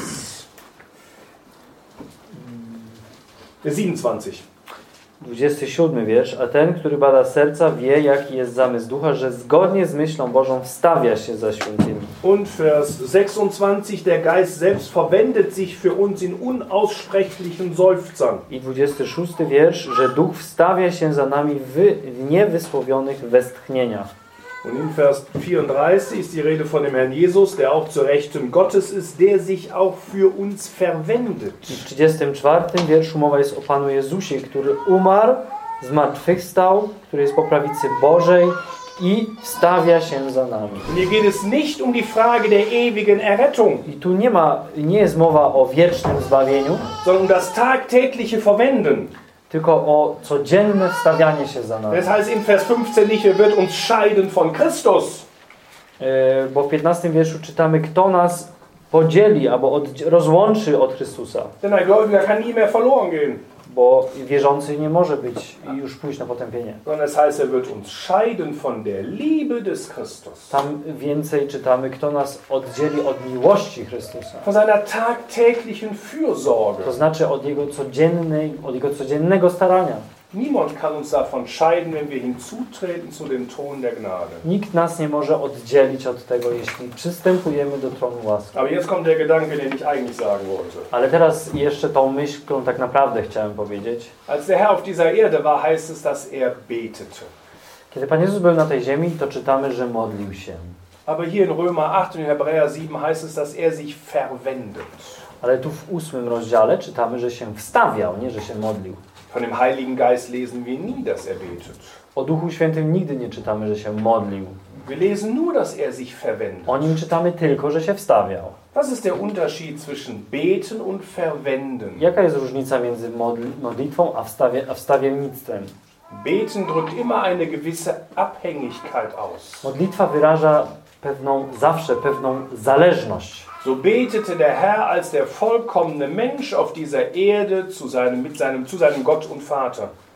S1: siebenundzwanzig.
S2: dwudziesty siódmy wiersz. A ten, który bada serca, wie, jaki jest zamysł Ducha, że zgodnie z myślą Bożą wstawia się za świętymi.
S1: Und Vers sechsundzwanzig. Der Geist selbst verwendet sich für uns in unaussprechlichen Seufzern.
S2: I dwudziesty szósty wiersz, że Duch wstawia się za nami w niewysłowionych westchnieniach.
S1: Und in Vers vierunddreißig ist die Rede von dem Herrn Jesus, der auch zur Rechten Gottes ist, der sich auch für uns verwendet.
S2: I w trzydziestym czwartym wierszu mowa jest o Panu Jezusie, który umarł, zmartwychwstał, który jest po prawicy Bożej i wstawia się za nami.
S1: Und hier geht es nicht um die Frage der ewigen Errettung,
S2: I tu nie ma, nie jest mowa o wiecznym zbawieniu,
S1: sondern um das tagtägliche Verwenden.
S2: tylko o codzienne wstawianie się za nami.
S1: Das heißt in Vers fünfzehn nicht, er wird uns scheiden von Christus.
S2: Yy, bo w piętnastym wierszu czytamy, kto nas podzieli albo od, rozłączy od Chrystusa.
S1: Denn ein Gläubiger kann nie mehr verloren gehen.
S2: Bo wierzący nie może być i już pójść na potępienie.
S1: Sondern es heißt, er wird uns scheiden von der Liebe des Christus.
S2: Tam więcej czytamy, kto nas oddzieli od miłości Chrystusa.
S1: Von seiner tagtäglichen Fürsorge.
S2: To znaczy od Jego codziennej, od Jego codziennego starania.
S1: Niemand kann uns davon scheiden, wenn wir hinzutreten zu dem Thron der Gnade.
S2: Nikt nas nie może oddzielić od tego, jeśli przystępujemy do tronu łaski.
S1: Aber jetzt kommt der Gedanke, den ich eigentlich sagen wollte.
S2: Ale teraz jeszcze tą myśl, którą tak naprawdę chciałem powiedzieć.
S1: Als der Herr auf dieser Erde war, heißt es, dass er betete.
S2: Kiedy Pan Jezus był na tej ziemi, to czytamy, że modlił się.
S1: Aber hier in Römer acht und in Hebräer sieben heißt es, dass er sich verwendet.
S2: Ale tu w ósmym rozdziale czytamy, że się wstawiał, nie że się modlił.
S1: Von dem Heiligen Geist lesen wir nie, dass er betet.
S2: O Duchu Świętym nigdy nie czytamy, że się modlił.
S1: Wir lesen nur, dass er sich verwendet.
S2: O nim czytamy tylko, że się wstawiał.
S1: Was ist der Unterschied zwischen beten und verwenden?
S2: Jaka jest różnica między modl modlitwą a, wstawie a wstawiennictwem?
S1: Beten drückt immer eine gewisse Abhängigkeit aus.
S2: Modlitwa wyraża pewną, zawsze pewną zależność.
S1: So betete der Herr als der vollkommene Mensch auf dieser Erde zu seinem, mit seinem, zu seinem Gott und Vater.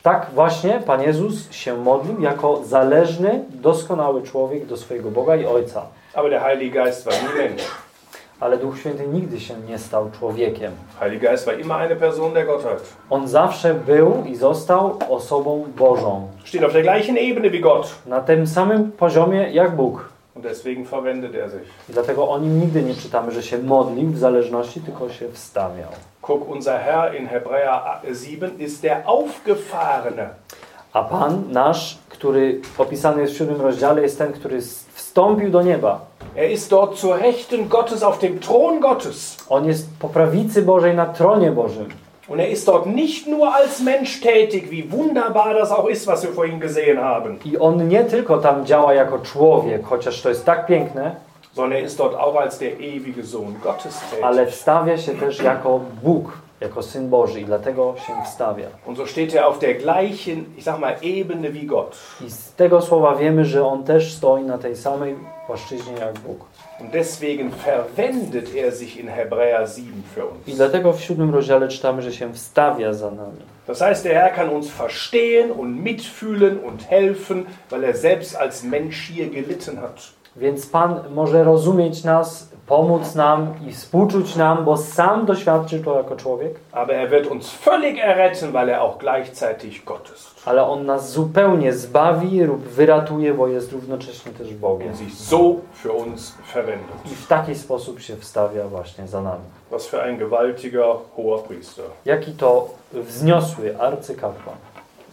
S2: Tak właśnie Pan Jezus się modlił jako zależny, doskonały człowiek do swojego Boga i Ojca.
S1: Aber der Heilige Geist war nie Mensch.
S2: Ale Duch Święty nigdy się nie stał człowiekiem.
S1: Heilige Geist war immer eine Person der Gottheit.
S2: On zawsze był i został osobą Bożą.
S1: Steht auf der gleichen Ebene wie Gott.
S2: Na tym samym poziomie jak Bóg.
S1: Und deswegen verwendet er sich.
S2: I dlatego o nim nigdy nie czytamy, że się modlił w zależności, tylko się wstawiał.
S1: Guck, unser Herr in Hebräer sieben ist der Aufgefahrene.
S2: A Pan nasz, który opisany jest w siódmym rozdziale, jest ten, który wstąpił do nieba.
S1: Er ist dort zur Rechten Gottes auf dem Thron Gottes.
S2: On jest po prawicy Bożej na tronie Bożym.
S1: Und er ist dort nicht nur als Mensch tätig, wie wunderbar das auch ist, was wir vorhin gesehen haben.
S2: I on nie tylko tam działa jako człowiek, chociaż to jest tak piękne,
S1: sondern er ist dort auch als der ewige Sohn Gottes tätig.
S2: ale wstawia się też jako Bóg, jako Syn Boży i dlatego się wstawia.
S1: Und so steht er auf der gleichen, ich sag mal, Ebene wie Gott.
S2: I z tego słowa wiemy, że on też stoi na tej samej płaszczyźnie jak Bóg.
S1: Und deswegen verwendet er sich in Hebräer sieben für uns.
S2: I dlatego w siódmym rozdziale czytamy, że się wstawia za nami.
S1: Das heißt, der Herr kann uns verstehen und mitfühlen und helfen, weil er selbst als Mensch hier gelitten hat.
S2: Więc Pan może rozumieć nas, pomóc nam i współczuć nam, bo sam doświadczył to jako człowiek.
S1: Aber er wird uns völlig erretten, weil er auch gleichzeitig Gott ist.
S2: Ale On nas zupełnie zbawi lub wyratuje, bo jest równocześnie też Bogiem.
S1: Und sich so für uns verwendet.
S2: I w taki sposób się wstawia właśnie za nami.
S1: Was für ein gewaltiger hoher Priester.
S2: Jaki to wzniosły arcykapłan.